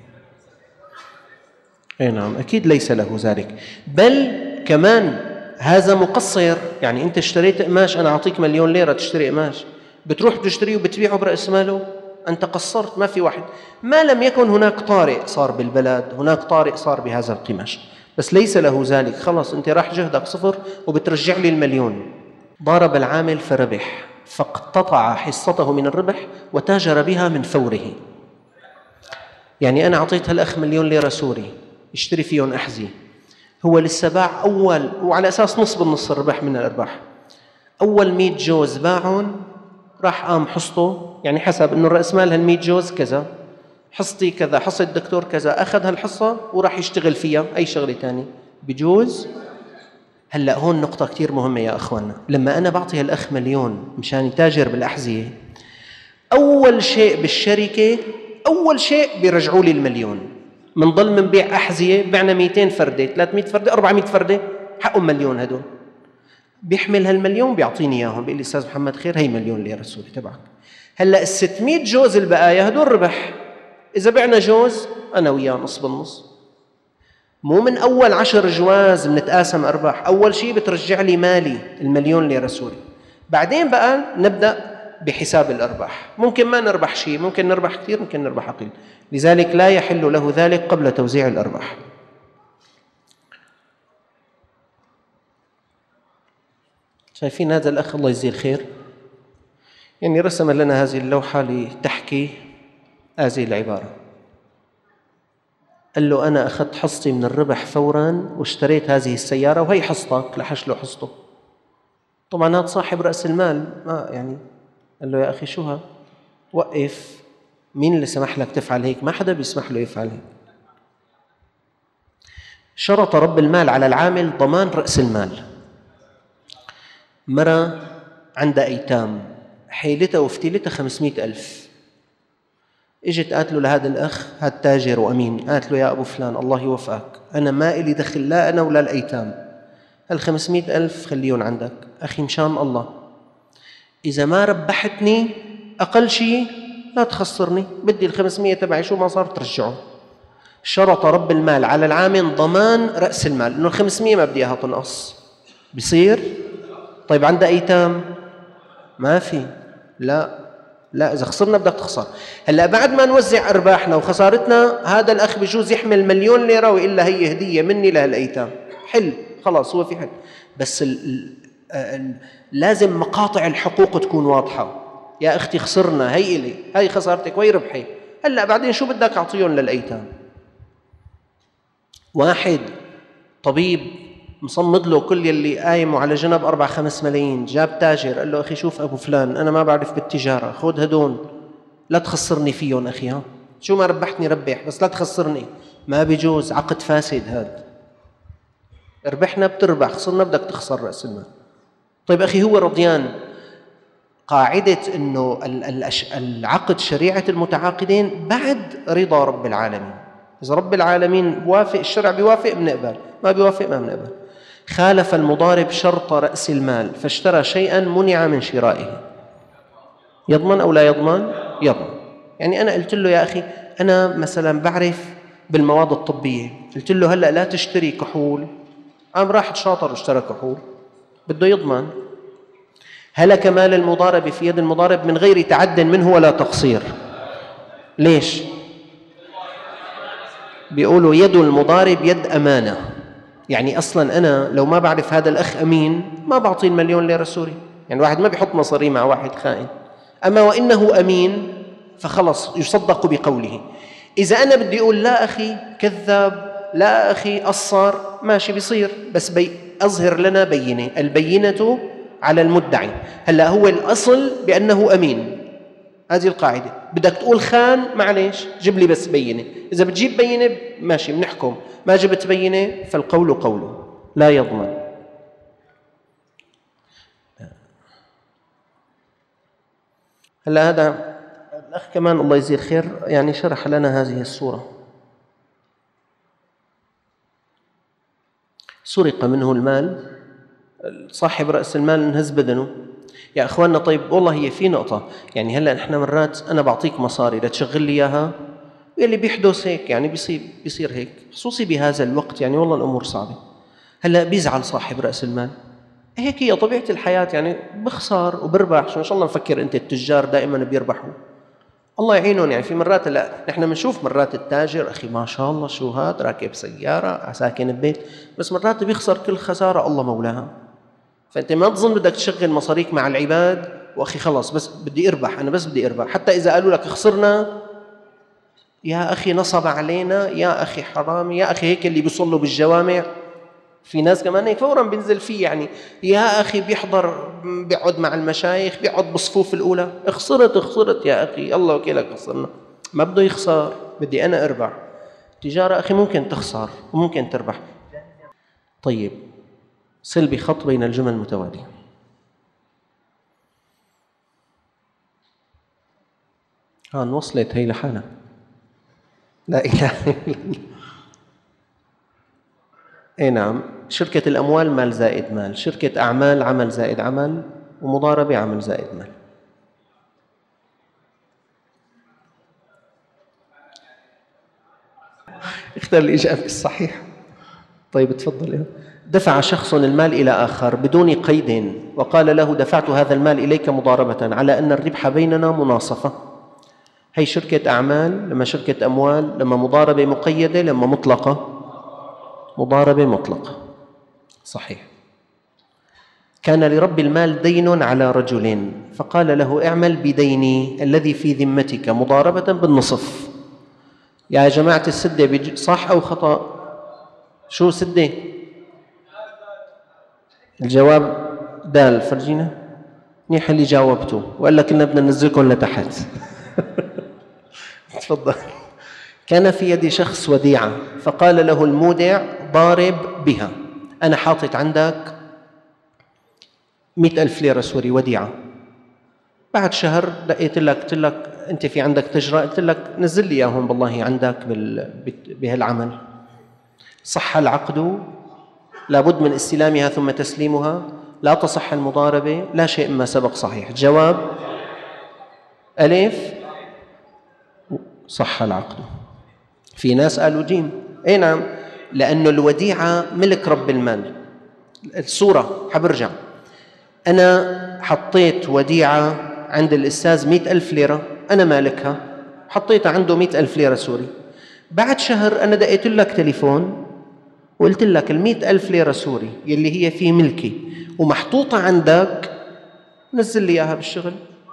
أي نعم، أكيد ليس له ذلك، بل كمان هذا مقصر. يعني أنت اشتريت قماش، أنا أعطيك 1,000,000 ليرة تشتري قماش، بتروح تشتريه وبتبيعه برأس ماله، أنت قصرت. ما في واحد، ما لم يكن هناك طارئ صار بالبلد، هناك طارئ صار بهذا القماش، بس ليس له ذلك. خلص أنت راح جهدك صفر وبترجع لي 1,000,000. ضارب العامل فربح، فاقتطع حصته من الربح وتاجر بها من فوره. يعني أنا أعطيت هالأخ 1,000,000 ليرة سوري يشتري فيهم أحذية، هو لسه باع أول، وعلى أساس نص بالنص الربح من الأرباح، أول 100 جوز باعهم، راح قام حصته، يعني حسب إنه رأس مال هال100 جوز كذا، حصتي كذا، حصة الدكتور كذا، أخذ هالحصة وراح يشتغل فيها أي شغلة تانية بجوز. هلأ هون نقطة كتير مهمة يا أخوانا، لما أنا بعطي هالأخ 1,000,000 مشان يتاجر بالأحذية، أول شيء بالشركة، أول شيء بيرجعوا لي 1,000,000. منضل منبيع أحذية، بعنا 200 فردة، 300 فردة، 400 فردة، حقهم 1,000,000 هدول. بيحمل هال1,000,000 بيعطيني إياهم، بيقول لي أستاذ محمد خير هي 1,000,000 ليرة سوري تبعك. هلأ 600 جوز البقايا هدول ربح، إذا بعنا جوز أنا وياه نص بالنص. مو من أول 10 جواز بنتقاسم أرباح، أول شيء بترجع لي مالي 1,000,000 ليرة سوري، بعدين بقى نبدأ بحساب الأرباح. ممكن ما نربح شيء، ممكن نربح كثير، ممكن نربح أقل، لذلك لا يحل له ذلك قبل توزيع الأرباح. شايفين هذا الأخ الله يجزيه الخير، يعني رسم لنا هذه اللوحة لتحكي هذه العبارة. قال له أنا أخذت حصتي من الربح فوراً واشتريت هذه السيارة وهي حصتك، لحش له حصته. طبعاً هذا صاحب رأس المال، يعني قال له يا أخي شو ها، وقف، مين اللي سمح لك تفعل هيك؟ ما حدا بيسمح له يفعل هيك. شرط رب المال على العامل ضمان رأس المال. مرة عندها أيتام، حيلتها وفتيلتها 500,000. اجت قالت له لهذا الأخ، هذا تاجر وأمين، قالت له يا أبو فلان الله يوفقك، أنا ما إلي دخل لا أنا ولا الأيتام، هال500,000 خليهم عندك أخي مشان الله، إذا ما ربحتني أقل شيء لا تخسرني، بدي 500 تبعي شو ما صار ترجعه. شرط رب المال على العامل ضمان رأس المال، إنه 500 ما بدي إياها تنقص. بصير؟ طيب عندها أيتام؟ ما في، لا إذا خسرنا بدك تخسر. هلأ بعد ما نوزع أرباحنا وخسارتنا، هذا الأخ بجوز يحمل 1,000,000 ليرة وإلا هي هدية مني لهالأيتام، حل خلاص هو في حل، بس لازم مقاطع الحقوق تكون واضحة. يا أختي خسرنا، هي إلي، هي خسارتك وهي ربحي، هلأ بعدين شو بدك أعطيهم للأيتام. واحد طبيب مصمد له كل يلي قايمه على جنب 4-5 ملايين، جاب تاجر قال له أخي شوف أبو فلان أنا ما بعرف بالتجارة، خذ هدول لا تخسرني فيهم أخي، ها شو ما ربحتني ربح بس لا تخسرني. ما بيجوز، عقد فاسد هذا. ربحنا بتربح، خسرنا بدك تخسر رأس المال. طيب أخي هو رضيان. قاعدة أنه العقد شريعة المتعاقدين بعد رضا رب العالمين. إذا رب العالمين بوافق، الشرع بيوافق بنقبل، ما بيوافق ما بنقبل. خالف المضارب شرط رأس المال فاشترى شيئا منع من شرائه، يضمن أو لا يضمن؟ يضمن. يعني أنا قلت له يا أخي أنا مثلا بعرف بالمواد الطبية، قلت له هلأ لا تشتري كحول، قام راح شاطر واشترى كحول، بده يضمن. هلك مال المضارب في يد المضارب من غير تعد منه ولا تقصير. ليش؟ بيقولوا يد المضارب يد أمانة. يعني أصلا أنا لو ما بعرف هذا الأخ أمين ما بعطي 1,000,000 ليرة سوري. يعني واحد ما بيحط مصاري مع واحد خائن. أما وإنه أمين فخلص يصدق بقوله. إذا أنا بدي أقول لا أخي كذاب، لا أخي قصر، ماشي بيصير، بس أظهر لنا بينة، البينة على المدعي. هلأ هو الأصل بأنه أمين، هذه القاعدة. بدك تقول خان معليش جيب لي بس بينة، إذا بتجيب بينة ماشي بنحكم، ما جبت بينة فالقول قوله لا يضمن. هلأ هذا الأخ كمان الله يجزيه خير يعني شرح لنا هذه الصورة. سرق منه المال، صاحب رأس المال انهز بدنه. يا أخواننا طيب والله هي في نقطة، يعني هلأ نحن مرات أنا بعطيك مصاري لتشغل لي إياها، واللي بيحدث هيك يعني بيصير هيك، خصوصي بهذا الوقت يعني والله الأمور صعبة. هلأ بيزعل صاحب رأس المال، هيك هي طبيعة الحياة، يعني بخسر وبربح. شو إن شاء الله نفكر أنت التجار دائما بيربحوا، الله يعينهم. يعني في مرات لا نحن بنشوف مرات التاجر أخي ما شاء الله شو هاد راكب سيارة ساكن ببيت، بس مرات بيخسر كل خسارة الله مولاها. فأنت ما تظن بدك تشغل مصاريك مع العباد وأخي خلص بس بدي أربح، أنا بس بدي أربح. حتى إذا قالوا لك خسرنا يا أخي نصب علينا، يا أخي حرامي، يا أخي هيك اللي بيصلوا بالجوامع في ناس كمان هيك فورا بينزل فيه، يعني يا أخي بيحضر بيقعد مع المشايخ بيقعد بالصفوف الأولى، خسرت يا أخي الله وكيلك خسرنا. ما بده يخسر، بدي أنا أربح. تجارة أخي ممكن تخسر وممكن تربح. طيب صل بخط بين الجمل المتوالية. انوصلت هي لحالها، لا إله إلا الله. اي نعم، شركة الأموال مال زائد مال، شركة أعمال عمل زائد عمل، ومضاربة عمل زائد مال. اختر الإجابة الصحيحة. طيب تفضل. دفع شخص المال إلى آخر بدون قيد وقال له دفعت هذا المال إليك مضاربة على أن الربح بيننا مناصفة. هي شركة أعمال، لما شركة أموال، لما مضاربة مقيدة، لما مطلقة مضاربة مطلقة. صحيح. كان لرب المال دين على رجل فقال له اعمل بديني الذي في ذمتك مضاربة بالنصف. يا جماعة السدة صح أو خطأ؟ شو سدة؟ الجواب دال. فرجينا منيح اللي جاوبته، وقال لك إننا بدنا ننزلكم لتحت. تفضل. كان في يد شخص وديعة فقال له المودع ضارب بها، أنا حاطط عندك 100,000 ليرة سوري وديعة، بعد شهر دقيت لك قلت لك أنت في عندك تجرى، قلت لك نزل لي إياهم بالله عندك بهالعمل. صح العقد، لابد من استلامها ثم تسليمها، لا تصح المضاربة، لا شيء مما سبق صحيح. الجواب ألف، صح العقد. في ناس قالوا جيم. اي نعم، لأنه الوديعة ملك رب المال. الصورة حبرجع، أنا حطيت وديعة عند الأستاذ 100,000 ليرة، أنا مالكها، حطيتها عنده 100,000 ليرة سوري. بعد شهر أنا دقيت لك تليفون وقلت لك 100,000 ليرة سوري يلي هي في ملكي ومحطوطة عندك نزل لي إياها بالشغل.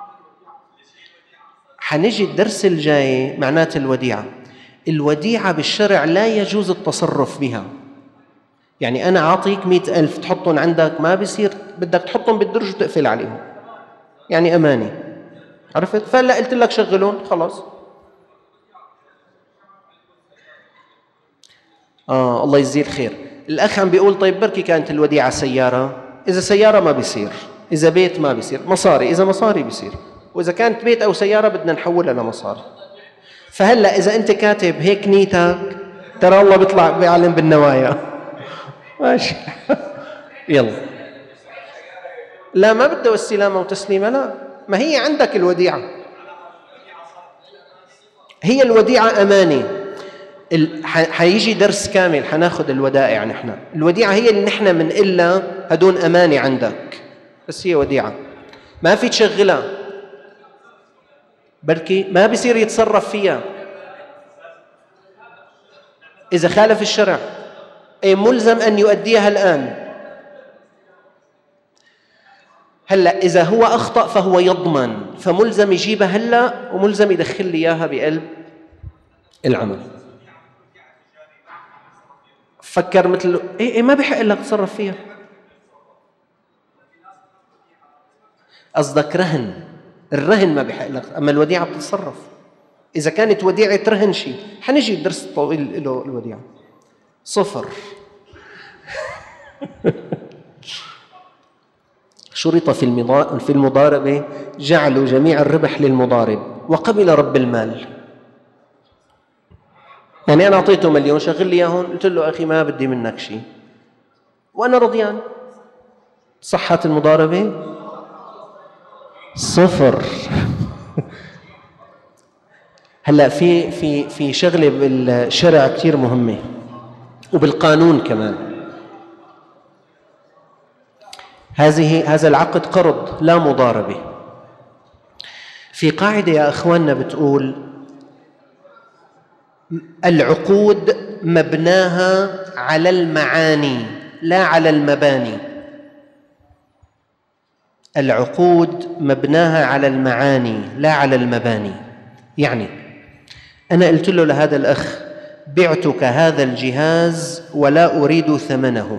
حنجي الدرس الجاي معنات الوديعة. الوديعة بالشرع لا يجوز التصرف بها، يعني أنا أعطيك 100,000 تحطهم عندك، ما بيصير، بدك تحطهم بالدرج وتقفل عليهم، يعني أماني، عرفت؟ فلا قلت لك شغلهم خلاص. الله يجزيه الخير. الأخ عم بيقول طيب بركي كانت الوديعة سيارة، إذا سيارة ما بيصير، إذا بيت ما بيصير، مصاري، إذا مصاري بيصير، وإذا كانت بيت أو سيارة بدنا نحولها لمصاري. فهلأ إذا أنت كاتب هيك نيتك، ترى الله بيطلع بيعلم بالنوايا. ماشي. يلا. لا ما بده استلامة وتسليمة، لا، ما هي عندك الوديعة، هي الوديعة أماني. حيجي درس كامل حناخد الودائع. نحن الوديعة هي اللي نحن منقلها هدول أماني عندك، بس هي وديعة ما في تشغلها، بركي ما بيصير يتصرف فيها إذا خالف الشرع، أي ملزم أن يؤديها الآن. هلأ إذا هو أخطأ فهو يضمن، فملزم يجيبها هلأ وملزم يدخل لي إياها بقلب العمل. فكر مثل ما بيحق لك تصرف فيها. قصدك رهن، الرهن ما بيحق لك، أما الوديعة بتتصرف. إذا كانت وديعة رهن شيء، حنجي الدرس الطويل له الوديعة. صفر. شرط في المضاربة جعلوا جميع الربح للمضارب وقبل رب المال. يعني أنا أعطيته 1,000,000 شغل لي إياهم، قلت له أخي ما بدي منك شيء وأنا رضيان، صحت المضاربة؟ صفر. هلا في شغله بالشرع كثير مهمه وبالقانون كمان. هذا العقد قرض لا مضاربه. في قاعده يا اخواننا بتقول العقود مبناها على المعاني لا على المباني. العقود مبناها على المعاني لا على المباني. يعني أنا قلت له لهذا الأخ بعتك هذا الجهاز ولا أريد ثمنه،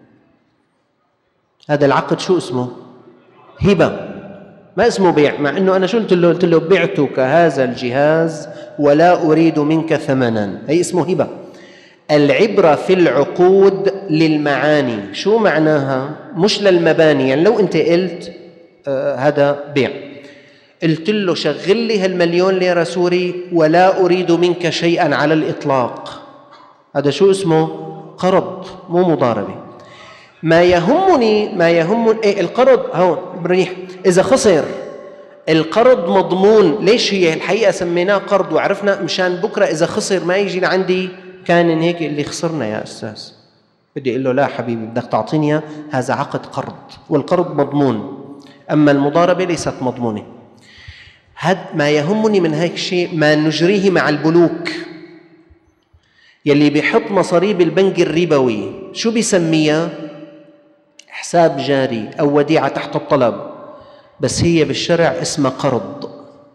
هذا العقد شو اسمه؟ هبة، ما اسمه بيع. مع أنه أنا شو قلت له بعتك هذا الجهاز ولا أريد منك ثمنا، هي اسمه هبة. العبرة في العقود للمعاني، شو معناها؟ مش للمباني. يعني لو أنت قلت هذا بيع، قلت له شغل لي ه1,000,000 ليرة سوري ولا أريد منك شيئا على الإطلاق، هذا شو اسمه؟ قرض مو مضاربة. ما يهمني القرض هون بريح. إذا خسر القرض مضمون. ليش هي الحقيقة سميناه قرض وعرفنا؟ مشان بكرة إذا خسر ما يجي لعندي كان هيك اللي خسرنا يا أستاذ. بدي أقول له لا حبيبي بدك تعطيني، هذا عقد قرض والقرض مضمون، أما المضاربة ليست مضمونة. ما يهمني من هيك شيء ما نجريه مع البنوك. يلي بيحط مصاريب البنك الربوي شو بيسميها؟ حساب جاري أو وديعة تحت الطلب، بس هي بالشرع اسمها قرض.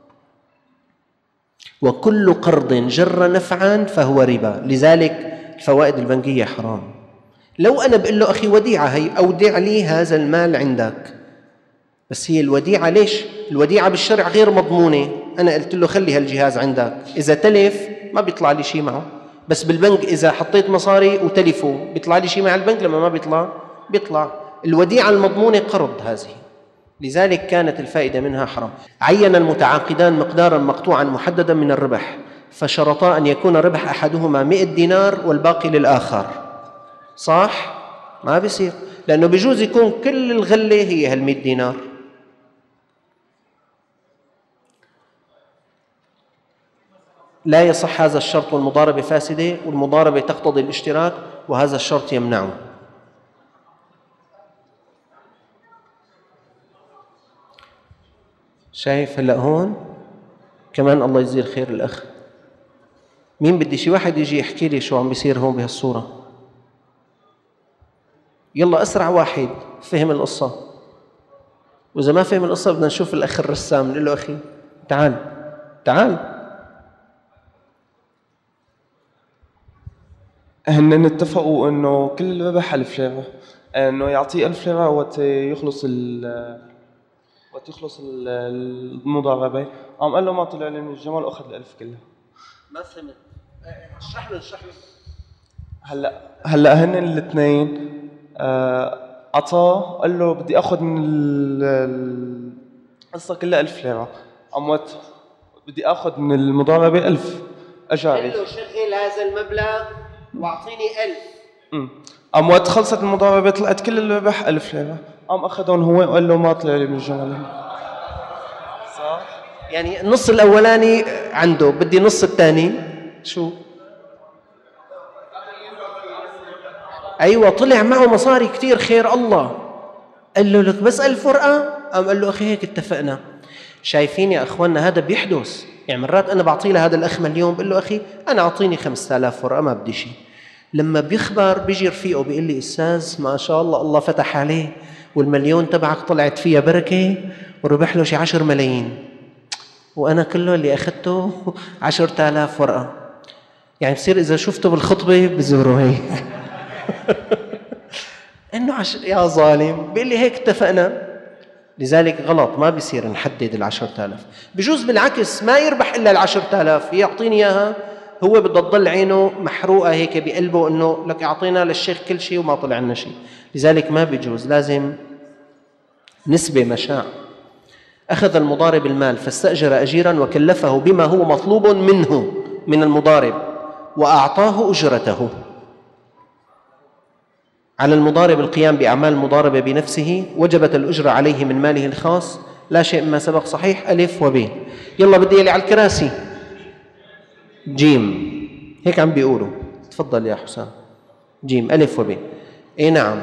وكل قرض جر نفعا فهو ربا، لذلك الفوائد البنكية حرام. لو أنا بقول له أخي وديعة هي، أودع لي هذا المال عندك، بس هي الوديعة ليش؟ الوديعة بالشرع غير مضمونة. أنا قلت له خلي هالجهاز عندك، إذا تلف ما بيطلع لي شيء معه، بس بالبنك إذا حطيت مصاري وتلفوا بيطلع لي شيء مع البنك، لما ما بيطلع. الوديعة المضمونة قرض هذه، لذلك كانت الفائدة منها حرام. عين المتعاقدان مقدارا مقطوعا محددا من الربح، فشرطا أن يكون ربح أحدهما 100 دينار والباقي للآخر. صح؟ ما بيصير، لأنه بيجوز يكون كل الغلة هي هال100 دينار. لا يصح هذا الشرط، والمضاربة فاسدة، والمضاربة تقتضي الاشتراك، وهذا الشرط يمنعه. شايف هلأ هون كمان الله يجزيه الخير الأخ. مين بدي شي واحد يجي يحكي لي شو عم بيصير هون بهالصورة؟ يلا أسرع واحد فهم القصة، وإذا ما فهم القصة بدنا نشوف الأخ الرسام نقول له أخي تعال. هن اتفقوا انه كل ربح 1000 ليرة، انه يعطيه 1000 ليرة وقت يخلص المضاربة. قام قال له ما طلع لي من الجمل واخذ ال1000 كلها. ما فهمت. اشرح لي. هلا هن الاثنين عطاه، قال له بدي اخذ من القصة كلها 1000 ليرة. قام بدي اخذ من المضاربة 1000 اجاري. قال له شغل هذا المبلغ واعطيني 1000. قام وقت خلصت المضاربة طلعت كل الربح 1000 ليرة. قام اخذهم هو وقال له ما طلع لي من الجمل. صح؟ يعني النص الاولاني عنده، بدي النص الثاني شو؟ ايوه طلع معه مصاري كثير، خير الله. قال له لك بس 1000 ورقه؟ قام قال له اخي هيك اتفقنا. شايفين يا اخواننا هذا بيحدث. يعني مرات انا بعطي لهذا الاخ مليون، بقول له اخي انا اعطيني 5000 ورقه ما بدي شيء. لما بيخبر بيجي رفيقه بيقول لي استاذ ما شاء الله الله فتح عليه والمليون تبعك طلعت فيها بركه وربح له شي 10 ملايين، وانا كله اللي اخذته 10000 ورقه. يعني بصير اذا شفته بالخطبه بزوره هيك انه يا ظالم، بيقول لي هيك اتفقنا. لذلك غلط، ما بيصير نحدد ال10,000. بجوز بالعكس ما يربح الا ال10,000 يعطيني اياها، هو بده تضل عينه محروقه هيك بقلبه انه لك اعطينا للشيخ كل شيء وما طلع لنا شيء. لذلك ما بيجوز، لازم نسبه مشاع. اخذ المضارب المال فاستاجر اجيرا وكلفه بما هو مطلوب منه من المضارب واعطاه اجرته. على المضارب القيام بأعمال المضاربة بنفسه، وجبت الأجرة عليه من ماله الخاص، لا شيء مما سبق صحيح. ألف وب. يلا بدي يلي على الكراسي جيم، هيك عم بيقولوا. تفضل يا حسام. جيم ألف وب. إيه نعم،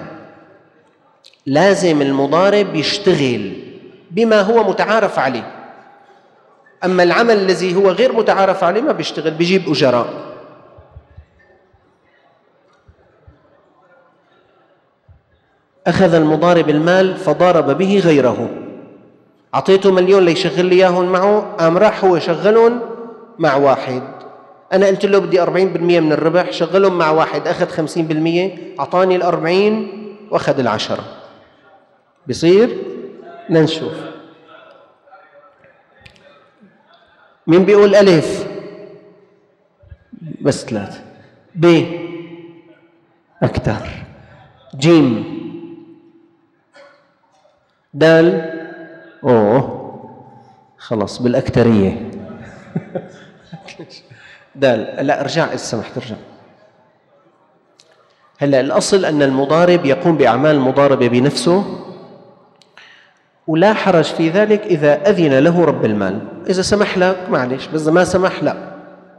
لازم المضارب يشتغل بما هو متعارف عليه. أما العمل الذي هو غير متعارف عليه ما بيشتغل، بيجيب أجراء. أخذ المضارب المال فضارب به غيره. أعطيته مليون ليشغل لي إياهم معه، قام راح هو شغلهم مع واحد. أنا قلت له بدي 40% من الربح، شغلهم مع واحد أخذ 50%، أعطاني 40 وأخذ 10. بصير؟ نشوف مين بيقول ألف؟ بس 3. ب أكثر. جيم دال. خلص بالأكترية دال. لا ارجع إذا سمحت ارجع. هلا الأصل أن المضارب يقوم بأعمال المضاربة بنفسه، ولا حرج في ذلك إذا أذن له رب المال. إذا سمح لك معلش، بس ما سمح لا.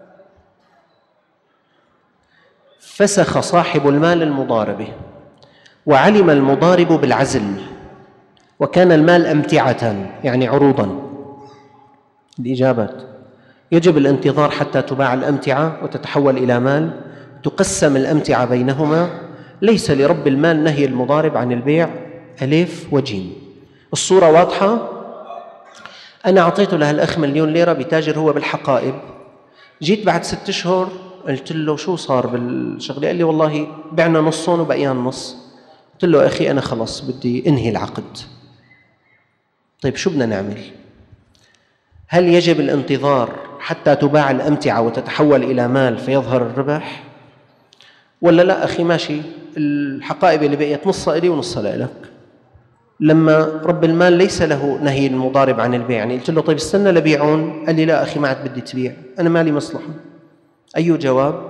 فسخ صاحب المال المضاربة وعلم المضارب بالعزل، وكان المال أمتعة يعني عروضا. الإجابات: يجب الانتظار حتى تباع الأمتعة وتتحول إلى مال، تقسم الأمتعة بينهما، ليس لرب المال نهي المضارب عن البيع. ألف وجيم. الصورة واضحة؟ أنا أعطيته لهالأخ مليون ليرة بتاجر هو بالحقائب. جيت بعد 6 أشهر قلت له شو صار بالشغلة؟ قال لي والله بعنا نصهم وبقيان نص. قلت له أخي أنا خلص بدي أنهي العقد. طيب شو بدنا نعمل؟ هل يجب الانتظار حتى تباع الأمتعة وتتحول إلى مال فيظهر الربح؟ ولا لا أخي ماشي، الحقائب اللي بقيت نصها إلي ونصها لك. لما رب المال ليس له نهي المضارب عن البيع، يعني قلت له طيب استنى لبيعون، قال لي لا أخي ما عاد بدي تبيع، أنا مالي مصلحة. أي جواب؟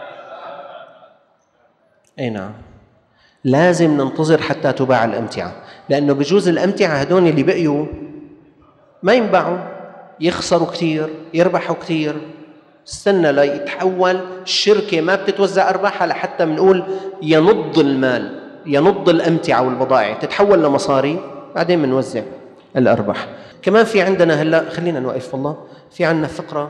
أي نعم، لازم ننتظر حتى تباع الأمتعة، لأنه بجوز الأمتعة هدول اللي بقيوا ما ينباعوا، يخسروا كثير يربحوا كثير. استنى ليتحول الشركة ما بتتوزع أرباحها لحتى بنقول ينض المال، ينض الأمتعة والبضائع تتحول لمصاري، بعدين بنوزع الأرباح. كمان في عندنا هلا، خلينا نوقف والله، في عندنا فقرة.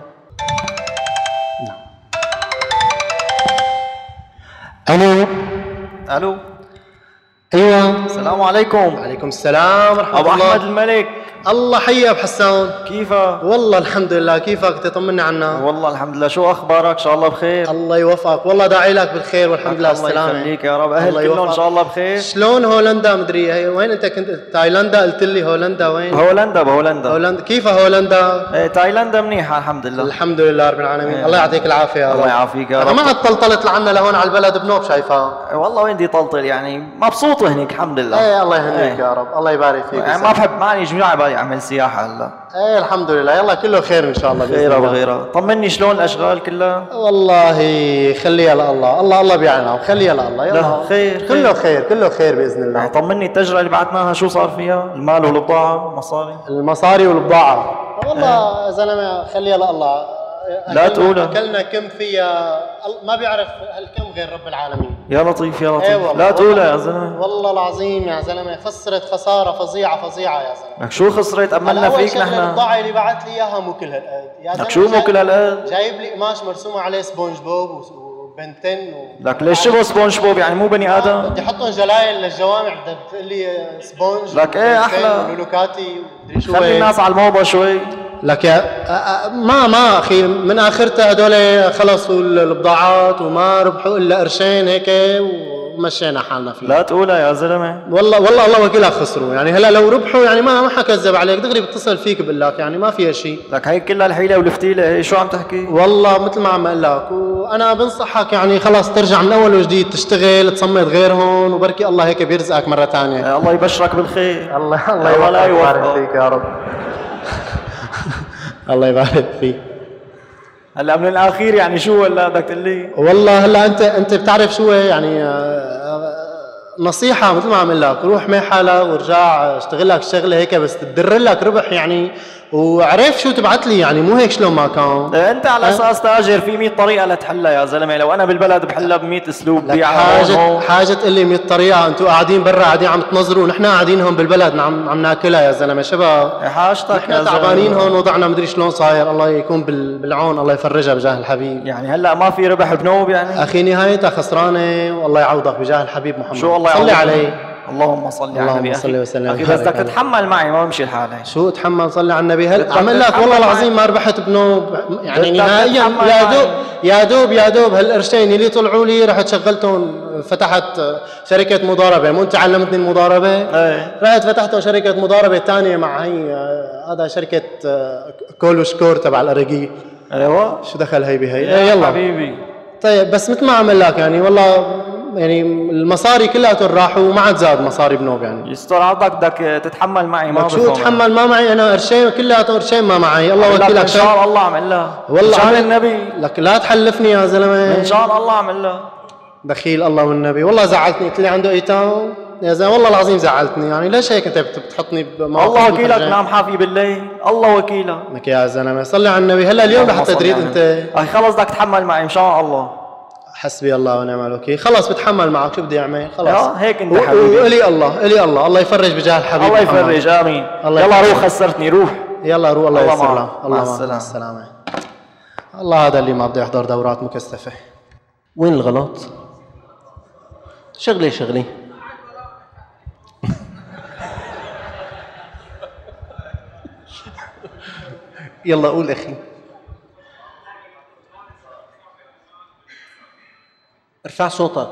الو الو. ايوه السلام عليكم. وعليكم السلام ورحمة ابو الله. احمد الملك، الله حي ابو حسان. كيفك؟ والله الحمد لله. كيفك؟ تطمني عنك. والله الحمد لله. شو اخبارك؟ ان شاء الله بخير. الله يوفقك. والله داعي لك بالخير والحمد لله على السلامه. الله يخليك يا رب. اهل كلهم ان شاء الله بخير. شلون هولندا؟ مدري هي وين انت كنت؟ تايلندا قلت لي. هولندا وين؟ بهولندا. كيف هولندا؟ ايه تايلندا منيحه الحمد لله. الحمد لله رب العالمين. الله يعطيك العافيه يا رب. الله يعافيك يا رب. انا ما عاد طلطلت لعنا لهون على البلد بنوب شايفها. والله وين بدي طلطل يعني مبسوط هنيك الحمد لله. ايه الله يهنيك يا رب. الله يبارك فيك. يعني ما بحب ماني شو على بالي اعمل سياحه هلا. ايه الحمد لله. يلا كله خير ان شاء الله. خيره بغيره. طمني شلون الاشغال كلها؟ والله خليها لله. الله بيعنا وخليها لله. يلا خير كله خير باذن الله. يعني طمني التجربه اللي بعثناها شو صار فيها؟ المال والبضاعه والمصاري؟ المصاري والبضاعه. والله يا زلمه خليها لله. لا تقولها. اكلنا كم فيها ما بيعرف هالكم غير رب العالمين. يا لطيف يا لطيف. ايه لا تقولها يا زلمه. والله العظيم يا زلمه خسرت خساره فظيعه يا زلمه. لك شو خسرت؟ املنا فيك نحن. البضاعه اللي بعت لي اياها مو كل هالقد يا زلمه. لك شو مو كل هالقد؟ جايب لي قماش مرسومه عليه سبونج بوب وبنتن لك ليش شبه سبونج بوب يعني مو بني ادم؟ بدي احطهم جلايل للجوامع. بدك تقول لي سبونج لك ايه احلى ولولوكاتي ومدري شو. خلي الناس على الموضه شوي. لك يا ما اخي من اخرتها هدول خلصوا البضاعات وما ربحوا الا قرشين هيك ومشينا حالنا فيه. لا تقولها يا زلمه. والله الله وكيلها خسروا يعني. هلا لو ربحوا يعني ما حكذب عليك دغري بتصل فيك بقول لك يعني ما فيها شيء. لك هي كلها الحيله والفتيله هي شو عم تحكي؟ والله مثل ما عم اقول لك. وانا بنصحك يعني خلاص ترجع من اول وجديد تشتغل تصمد غيرهم وبركي الله هيك بيرزقك مره ثانيه. الله يبشرك بالخير. الله لا يبارك فيك يا رب. الله يبارك فيك. هلا من الاخير يعني شو هلا بدك تقول لي؟ والله هلا انت بتعرف شو يعني نصيحة مثل ما عم لك روح مع حالك وارجع اشتغل لك شغلة هيك بس تدر لك ربح يعني. وعرف شو تبعت لي يعني مو هيك شلون ما كان. انت على اساس تاجر في 100 طريقه لتحلها يا زلمه. لو انا بالبلد بحلها ب 100 اسلوب بيعها. حاجه تقول لي 100 طريقه. انتم قاعدين برا قاعدين عم تنظروا ونحن قاعدين هون بالبلد عم ناكلها يا زلمه. شباب حاجتك يا نحن تعبانين هون وضعنا مدري شلون صاير. الله يكون بالعون. الله يفرجها بجاه الحبيب. يعني هلا ما في ربح بنوب يعني؟ اخي نهايتها خسرانه والله يعوضك بجاه الحبيب محمد. شو الله صلي عليه. اللهم صل على النبي. اللهم صل وسلم. اخي بس بدك تتحمل معي ما بمشي الحال. شو اتحمل؟ صلي على النبي. هل عمل لك والله العظيم ما ربحت بنوب يعني نهائيا. يا دوب هالقرشين اللي طلعوا لي رحت شغلتهم. فتحت شركه مضاربه. مو انت علمتني المضاربه؟ ايه رحت فتحت شركه مضاربه ثانيه مع هي هذا شركه كول وشكور تبع الارقيه. ايوه شو دخل هي بهي؟ يا يلا حبيبي. طيب بس مثل ما عمل لك يعني والله يعني المصاري كلها راحوا وما عاد زاد مصاري بنوب يعني. يستر عرضك بدك تتحمل معي. ما شو اتحمل ما معي انا قرشين كلياتهم قرشين ما معي. الله وكيلك. ان شاء الله عمل لها. والله عن النبي. لك لا تحلفني يا زلمه. ان شاء الله عمل لها. دخيل الله والنبي. والله زعلتني. قلت لي عنده ايتام يا زلمه. والله العظيم زعلتني يعني. ليش هيك انت بتحطني بمواقف الله وكيلك نام حافي بالليل. الله وكيلك. لك يا زلمه صلي على النبي. هلا اليوم لحتى تريد انت اخي خلص بدك تتحمل معي ان شاء الله. حسبي الله ونعم الوكيل. خلص بتحمل معك. شو بدي اعمل؟ خلاص هيك انت حبيبي. الي الله يفرج بجاه الحبيب. الله يفرج امين. يلا روح خسرتني روح. يلا روح. الله يسر لك. الله مع السلامه. الله هذا اللي ما بده يحضر دورات مكثفه. وين الغلط؟ شغلي يلا قول اخي. ارفع صوتك.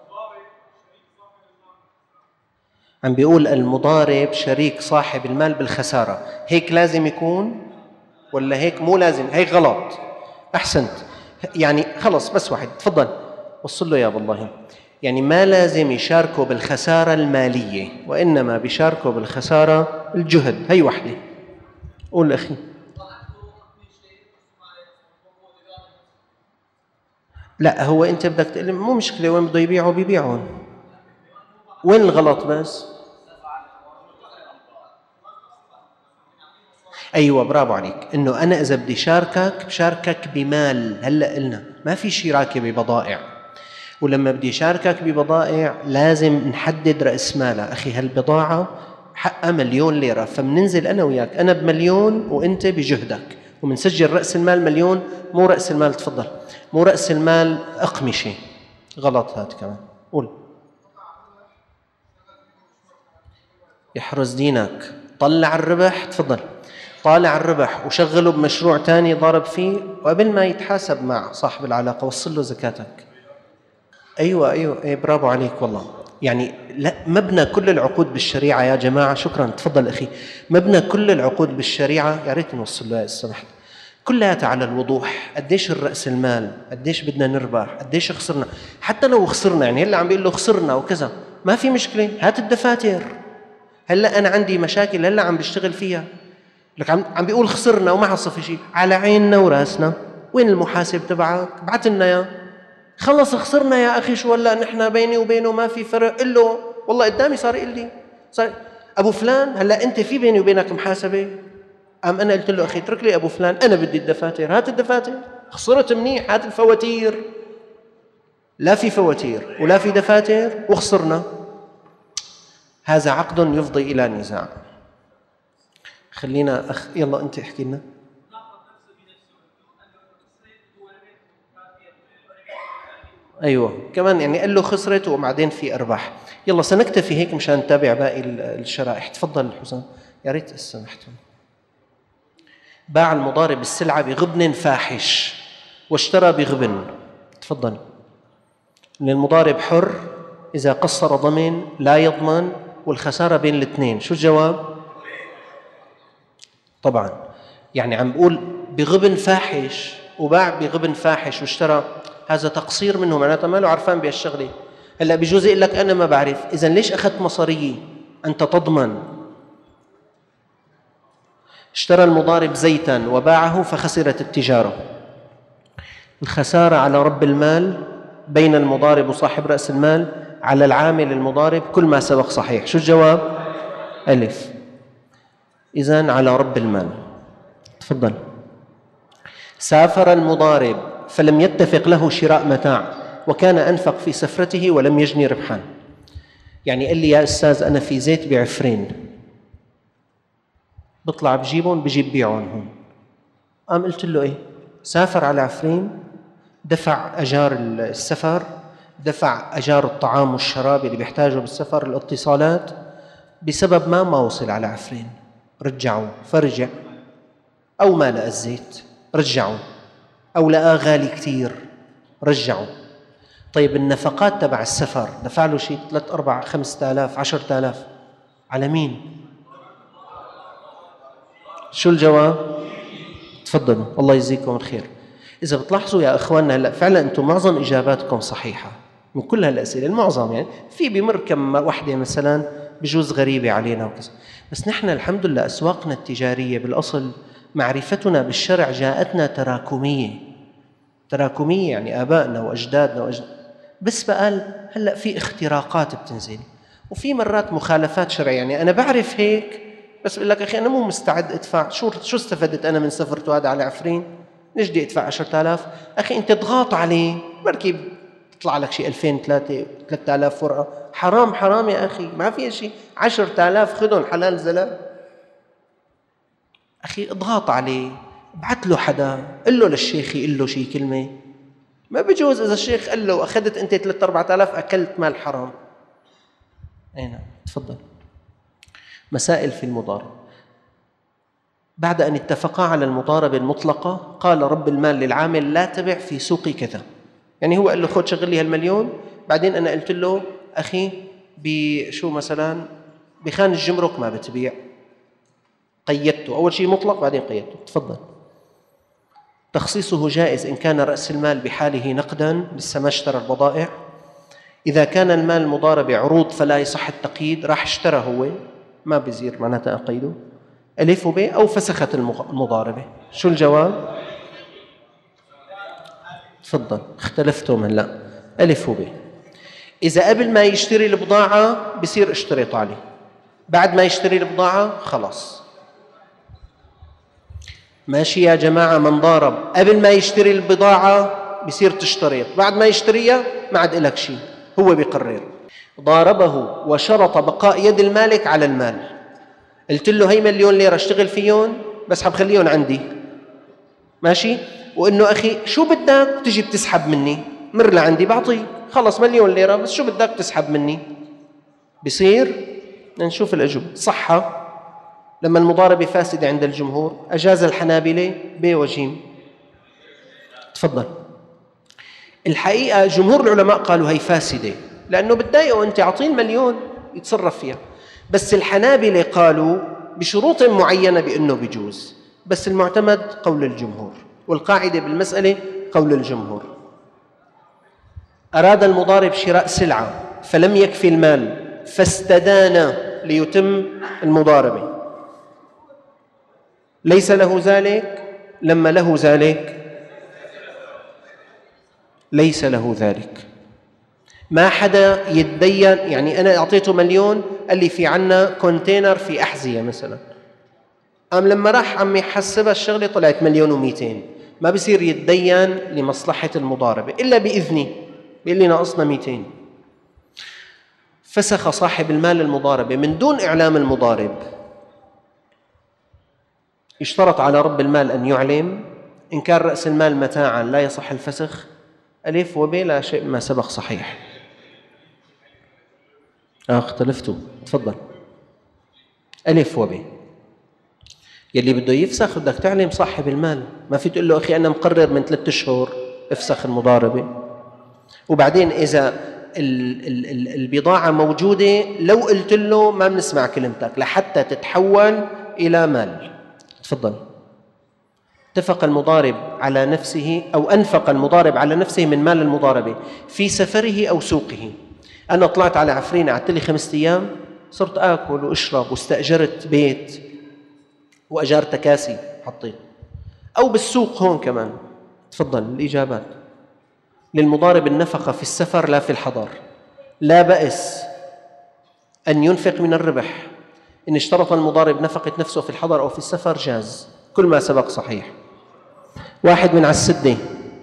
عم بيقول المضارب شريك صاحب المال بالخسارة. هيك لازم يكون ولا هيك مو لازم؟ هيك غلط. أحسنت. يعني خلص بس واحد تفضل وصل له يا بالله. يعني ما لازم يشاركوا بالخسارة المالية وإنما بيشاركوا بالخسارة الجهد. هي وحدة. قول أخي. لا هو أنت بدك تقول مو مشكلة وين بده يبيعوا بيبيعون. وين الغلط بس؟ أيوة برافو عليك. إنه أنا إذا بدي بشاركك بمال. هلأ قلنا ما في شراكة ببضائع. ولما بدي شاركك ببضائع لازم نحدد رأس مالها. أخي هالبضاعة حقها 1,000,000 ليرة. فمننزل أنا وياك أنا ب1,000,000 وأنت بجهدك ومنسجل رأس المال 1,000,000. مو رأس المال تفضل. مو رأس المال أقمشة. غلط هاد كمان. قول. يحرز دينك. طلع الربح، تفضل، طالع الربح وشغله بمشروع تاني ضارب فيه، وقبل ما يتحاسب مع صاحب العلاقة وصل له زكاتك. أيوة إيه برافو عليك والله. يعني لا، مبنى كل العقود بالشريعة يا جماعة، شكرا تفضل أخي، مبنى كل العقود بالشريعة، يا ريت نوصل له إذا سمحت، كلها على الوضوح. قديش الرأس المال، قديش بدنا نربح، قديش خسرنا، حتى لو خسرنا يعني هلا عم بيقول له خسرنا وكذا، ما في مشكلة، هات الدفاتر. هلا أنا عندي مشاكل هلا عم بشتغل فيها، لك عم بيقول خسرنا وما حصل في شيء، على عيننا وراسنا، وين المحاسب تبعك؟ ابعث لنا اياه. خلص خسرنا يا اخي، شو هلا نحن بيني وبينه ما في فرق. قل له والله قدامي صار يقول لي، صار ابو فلان هلا انت في بيني وبينك محاسبه؟ انا قلت له اخي اترك لي ابو فلان، انا بدي الدفاتر، هات الدفاتر. خسرت منيح، هات الفواتير. لا في فواتير ولا في دفاتر وخسرنا. هذا عقد يفضي الى نزاع. خلينا يلا انت احكي لنا. ايوه كمان يعني قال له خسرت وبعدين في ارباح. يلا سنكتفي هيك مشان نتابع باقي الشرائح. تفضل حسام، يا ريت سمحتم. باع المضارب السلعه بغبن فاحش واشترى بغبن. تفضل. ان المضارب حر، اذا قصر ضمن، لا يضمن، والخساره بين الاثنين. شو الجواب؟ طبعا يعني عم بقول بغبن فاحش، وباع بغبن فاحش واشترى، هذا تقصير منه، معناتها ما له عرفان بهالشغله. هلا بجوز يقول لك انا ما بعرف، اذا ليش اخذت مصاريه؟ انت تضمن. اشترى المضارب زيتا وباعه فخسرت التجاره. الخساره على رب المال بين المضارب وصاحب راس المال، على العامل المضارب، كل ما سبق صحيح. شو الجواب؟ الف. إذن على رب المال. تفضل. سافر المضارب فلم يتفق له شراء متاع، وكان أنفق في سفرته ولم يجني ربحا. يعني قال لي يا أستاذ أنا في زيت بعفرين، بطلع بجيبهم بجيب بيعهم هون. قام قلت له إيه؟ سافر على عفرين، دفع أجار السفر، دفع أجار الطعام والشراب اللي بيحتاجه بالسفر، الاتصالات، بسبب ما وصل على عفرين. رجعوا، فرجع، أو ما لقى الزيت رجعوا، أو لقاه غالي كتير رجعوا. طيب النفقات تبع السفر دفع له شيء 3 4 5000 10000، على مين؟ شو الجواب؟ تفضلوا الله يجزيكم الخير. إذا بتلاحظوا يا إخواننا هلا فعلا أنتم معظم إجاباتكم صحيحة من كل هالأسئلة، المعظم يعني في بمر كم وحدة مثلا بجوز غريبة علينا وكذا، بس نحن الحمد لله أسواقنا التجارية بالأصل معرفتنا بالشرع جاءتنا تراكمية، يعني آبائنا وأجدادنا بس بقال هلأ في اختراقات بتنزل، وفي مرات مخالفات شرعية. يعني أنا بعرف هيك بس بقول لك أخي أنا مو مستعد أدفع، شو استفدت أنا من سفرته هذا على عفرين؟ نجدي أدفع 10000. أخي أنت تضغط عليه، بركي تطلع لك شيء 2000 3000 ورقة. حرام يا أخي، ما في شيء. 10000 خذهم حلال زلال. أخي اضغط عليه، ابعث له حدا، قل له للشيخ يقول له شيء كلمة. ما بجوز إذا الشيخ قال له أخذت أنت 3 4000 أكلت مال حرام. أي نعم. تفضل. مسائل في المضاربة. بعد أن اتفقا على المضاربة المطلقة، قال رب المال للعامل لا تبع في سوق كذا. يعني هو قال له خذ شغل لي هالمليون، بعدين أنا قلت له أخي بشو مثلا بخان الجمرك ما بتبيع، قيدته. أول شيء مطلق بعدين قيدته. تفضل. تخصيصه جائز إن كان رأس المال بحاله نقدا، لسه ما اشترى البضائع. إذا كان المال مضاربة عروض فلا يصح التقييد، راح اشترى هو ما بيصير معناتها أقيده. ألف وب، أو فسخت المضاربة. شو الجواب؟ تفضل. اختلفتم هلا. ألف وب. إذا قبل ما يشتري البضاعة بصير اشتريت عليه، بعد ما يشتري البضاعة خلاص. ماشي يا جماعة؟ من ضارب قبل ما يشتري البضاعة بصير تشتريط، بعد ما يشتريها ما عاد إلك شيء، هو بيقرر. ضاربه وشرط بقاء يد المالك على المال. قلت له هي 1,000,000 ليرة اشتغل فيهم بس حبخليهم عندي، ماشي؟ وإنه أخي شو بدك تجي بتسحب مني؟ مر لعندي بعطيك، خلص 1,000,000 ليرة بس شو بدك تسحب مني؟ بصير نشوف الأجوبة. صحة لما المضاربة فاسدة عند الجمهور أجاز الحنابلة ب وجيم. تفضل. الحقيقة جمهور العلماء قالوا هي فاسدة لأنه بتضايقه أنت أعطيه المليون يتصرف فيها، بس الحنابلة قالوا بشروط معينة بأنه بيجوز، بس المعتمد قول الجمهور، والقاعدة بالمسألة قول الجمهور. أراد المضارب شراء سلعة فلم يكفي المال فاستدان ليتم المضاربة، ليس له ذلك؟ لما له ذلك ليس له ذلك. ما حدا يتدين، يعني أنا أعطيته مليون قال لي في عنا كونتينر في أحذية مثلا، لما راح عم يحسبها الشغلة طلعت 1,200,000، ما بصير يتدين لمصلحة المضاربة إلا بإذني، بيقول لي ناقصنا 200. فسخ صاحب المال المضاربة من دون إعلام المضارب. اشترط على رب المال أن يعلم. إن كان رأس المال متاعا لا يصح الفسخ. ألف وب لا شيء ما سبق صحيح. اختلفتوا. تفضل. ألف وب يلي بده يفسخ بدك تعلم صاحب المال، ما في تقول له أخي أنا مقرر من 3 أشهر افسخ المضاربة. وبعدين إذا البضاعة موجودة لو قلت له ما بنسمع كلمتك لحتى تتحول إلى مال. تفضل. اتفق المضارب على نفسه أو أنفق المضارب على نفسه من مال المضاربة في سفره أو سوقه. أنا طلعت على عفرينة قعدت لي 5 أيام، صرت آكل وأشرب واستأجرت بيت وأجار تكاسي حطيت، أو بالسوق هون كمان. تفضل. الإجابات. للمضارب النفقة في السفر لا في الحضر. لا بأس أن ينفق من الربح. إن اشترط المضارب نفقة نفسه في الحضر أو في السفر جاز، كل ما سبق صحيح. واحد من عالسدة.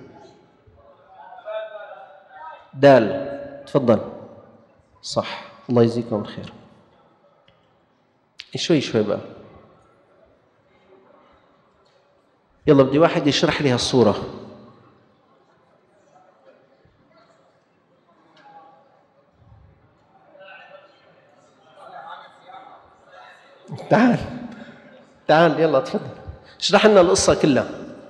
دال. تفضل. صح، الله يجزيكم الخير. شوي شوي بقى، يلا بدي واحد يشرح لي هالصورة. تعال يلا تفضل اشرح لنا القصة كلها.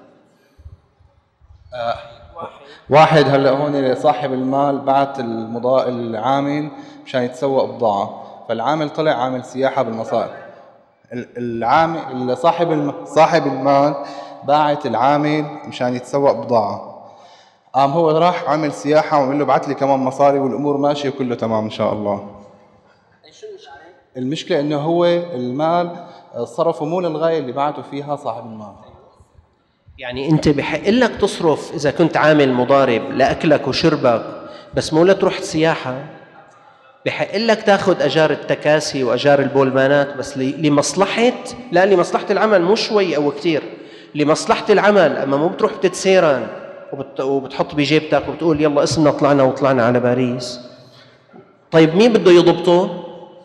واحد هلا هون صاحب المال بعت العامل مشان يتسوق بضاعة، فالعامل طلع عامل سياحة بالمصائب. العامل صاحب المال باعت العامل مشان يتسوق بضاعة، هو راح عمل سياحة وقال له بعت لي كمان مصاري والأمور ماشية وكله تمام إن شاء الله. المشكلة إنه هو المال صرفه مو للغاية اللي بعته فيها صاحب المال. يعني أنت بحق لك تصرف إذا كنت عامل مضارب لأكلك وشربك، بس مو لتروح سياحة. بحق لك تاخذ أجار التكاسي وأجار البولمانات، بس لمصلحة، لا لمصلحة العمل، مو شوي أو كتير، لمصلحة العمل. أما مو بتروح بتتسيران وبتحط بجيبتك وبتقول يلا اسمنا طلعنا وطلعنا على باريس. طيب مين بده يضبطه؟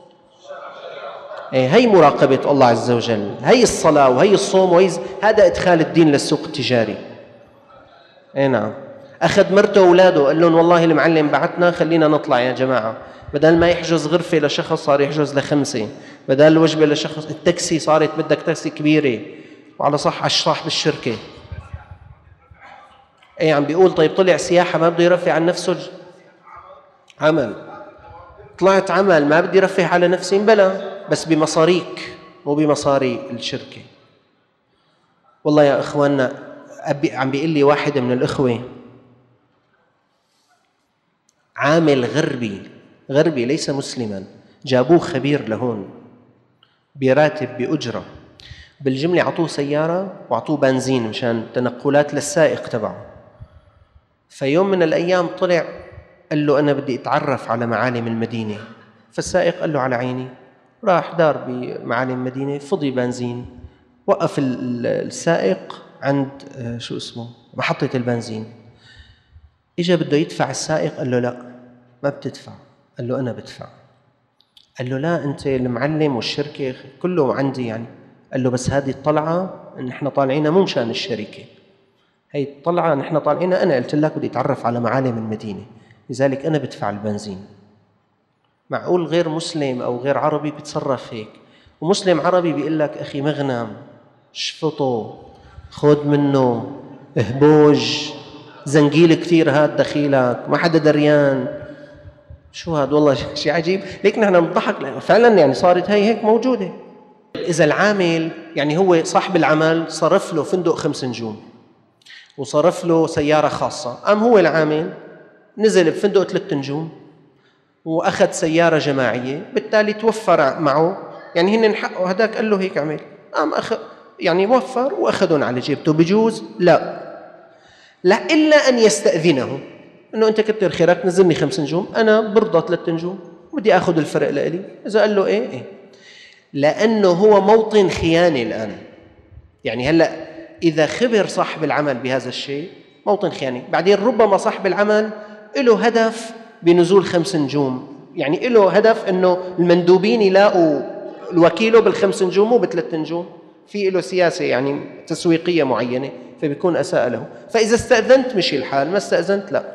هي مراقبة الله عز وجل، هي الصلاة وهي الصوم وهي هذا إدخال الدين للسوق التجاري. نعم. أخذ مرته وأولاده قال لهم والله المعلم بعتنا خلينا نطلع يا جماعة، بدل ما يحجز غرفة لشخص صار يحجز ل5، بدل الوجبة لشخص، التاكسي صارت بدك تاكسي كبيرة وعلى صح صاحب الشركة. عم بيقول طيب طلع سياحة ما بده يرفع عن نفسه عمل، طلعت عمل ما بدي يرفه على نفسي، بلا بس بمصاريك مو بمصاري الشركة. والله يا إخواننا عم بيقول لي واحد من الإخوة عامل غربي ليس مسلما، جابوه خبير لهون براتب بأجرة، بالجملة عطوه سيارة وعطوه بنزين مشان تنقلات للسائق تبعه. فيوم من الأيام طلع قال له أنا بدي أتعرف على معالم المدينة، فالسائق قال له على عيني. راح دار بمعالم المدينة، فضي بنزين، وقف السائق عند شو اسمه محطة البنزين. إجا بده يدفع السائق قال له لا ما بتدفع. قال له أنا بدفع. قال له لا أنت المعلم والشركة كله عندي يعني. قال له بس هذه الطلعة نحن طالعينها مو مشان الشركة، هي الطلعة نحن طالعينها أنا قلت لك بدي أتعرف على معالم المدينة، لذلك أنا بدفع البنزين. معقول غير مسلم أو غير عربي بتصرف هيك؟ ومسلم عربي بيقول لك أخي مغنم، شفطه، خذ منه، اهبوج، زنجيل كثير هاد دخيلك، ما حدا دريان. شو هاد؟ والله شيء عجيب. ليك نحن بنضحك لأنه فعلا يعني صارت هي هيك موجودة. إذا العامل يعني هو صاحب العمل صرف له فندق 5 نجوم وصرف له سيارة خاصة، قام هو العامل نزل بفندق 3 نجوم وأخذ سيارة جماعية، بالتالي توفر معه، يعني هن حقه هداك قال له هيك عمل، قام يعني وفر وأخذهم على جيبته. بجوز؟ لا إلا أن يستأذنه، إنه أنت كتر خيرك نزلني 5 نجوم، أنا برضى 3 نجوم بدي أخذ الفرق لإلي. إذا قال له إيه، لأنه هو موطن خيانة الآن. يعني هلأ إذا خبر صاحب العمل بهذا الشيء موطن خيانة. بعدين ربما صاحب العمل له هدف بنزول 5 نجوم، يعني له هدف إنه المندوبين يلاقوا الوكيله بال5 نجوم مو ب3 نجوم، في له سياسة يعني تسويقية معينة، فبيكون أساء له. فإذا استأذنت مشي الحال، ما استأذنت لا.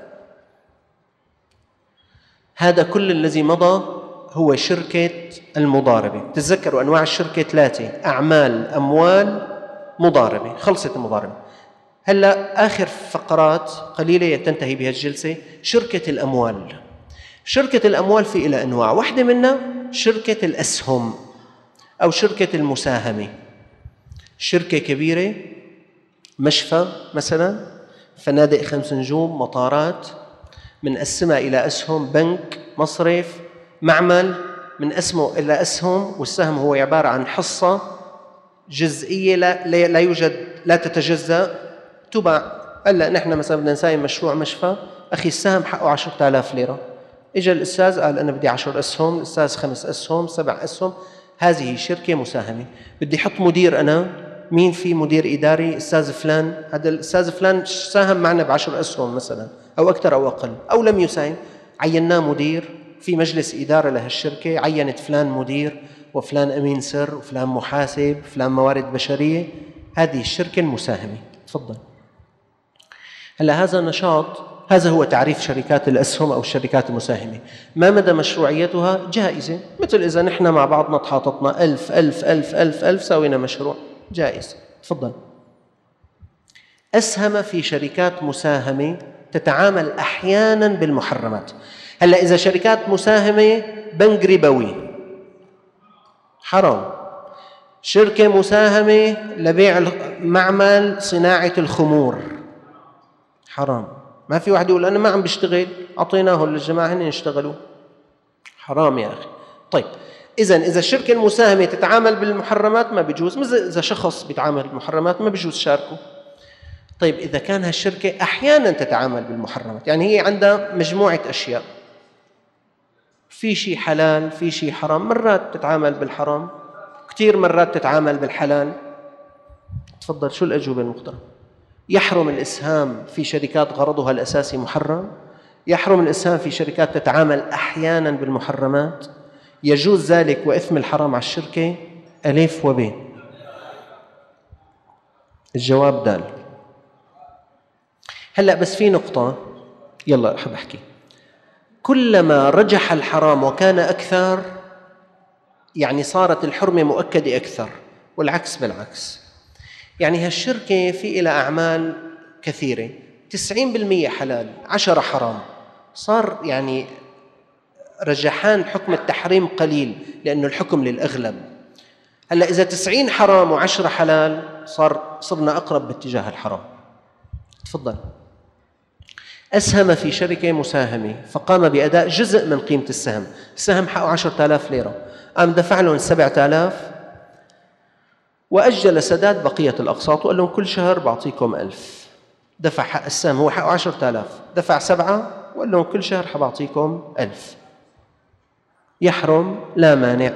هذا كل الذي مضى هو شركة المضاربة. تتذكروا أنواع الشركة 3: أعمال، أموال، مضاربة. خلصت المضاربة. هلأ آخر فقرات قليلة تنتهي بها الجلسة، شركة الأموال. شركة الأموال في إلى أنواع، واحدة منها شركة الأسهم أو شركة المساهمة. شركة كبيرة، مشفى مثلا، فنادق 5 نجوم، مطارات، منقسمها إلى أسهم، بنك، مصرف، معمل، من اسمه إلى أسهم، والسهم هو عبارة عن حصة جزئية لا يوجد، لا تتجزأ، تباع. هلا نحن مثلا بدنا نساهم مشروع مشفى، أخي السهم حقه 10,000 ليرة، إجا الأستاذ قال أنا بدي 10 أسهم، الأستاذ 5 أسهم، 7 أسهم. هذه شركة مساهمة. بدي أحط مدير أنا، مين في مدير إداري؟ أستاذ فلان. هذا الأستاذ فلان ساهم معنا ب10 أسهم مثلا، أو أكثر أو أقل، أو لم يساهم، عيناه مدير في مجلس إدارة لهالشركة، عينت فلان مدير وفلان أمين سر وفلان محاسب وفلان موارد بشرية. هذه الشركة المساهمة. تفضل. هلا هذا النشاط، هذا هو تعريف شركات الأسهم أو الشركات المساهمة. ما مدى مشروعيتها؟ جائزة، مثل إذا نحن مع بعضنا تحاططنا 1000 سوينا مشروع، جائز. تفضل. أسهم في شركات مساهمة تتعامل أحيانا بالمحرمات. هلا إذا شركات مساهمة بنك ربوي حرام، شركة مساهمة لبيع معمل صناعة الخمور حرام. ما في واحد يقول أنا ما عم بشتغل، أعطيناه للجماعة هن يشتغلوا، حرام يا أخي. طيب إذا الشركة المساهمة تتعامل بالمحرمات ما بيجوز، مثل إذا شخص بيتعامل بالمحرمات ما بيجوز شاركه. طيب إذا كان هالشركة أحيانا تتعامل بالمحرمات، يعني هي عندها مجموعة أشياء، في شيء حلال، في شيء حرام، مرات تتعامل بالحرام، كثير مرات تتعامل بالحلال. تفضل. شو الأجوبة المختارة؟ يحرم الإسهام في شركات غرضها الأساسي محرم، يحرم الإسهام في شركات تتعامل أحيانا بالمحرمات، يجوز ذلك وإثم الحرام على الشركة ألف وب. الجواب دال. هلأ بس في نقطة، يلا أحب أحكي. كلما رجح الحرام وكان أكثر، يعني صارت الحرمة مؤكدة أكثر، والعكس بالعكس. يعني هالشركة في إلى أعمال كثيرة، 90% حلال، 10 حرام، صار يعني رجحان حكم التحريم قليل لأنه الحكم للأغلب. هلأ إذا 90 حرام و10 حلال صرنا أقرب باتجاه الحرام. تفضل. أسهم في شركة مساهمة فقام بأداء جزء من قيمة السهم، السهم حقه 10,000 ليرة، قام دفع لهم 7,000 وأجل سداد بقية الأقساط وقال لهم كل شهر بعطيكم 1000. دفع حق السهم، هو حقه 10,000، دفع 7 وقال لهم كل شهر حبعطيكم 1000. يحرم؟ لا مانع،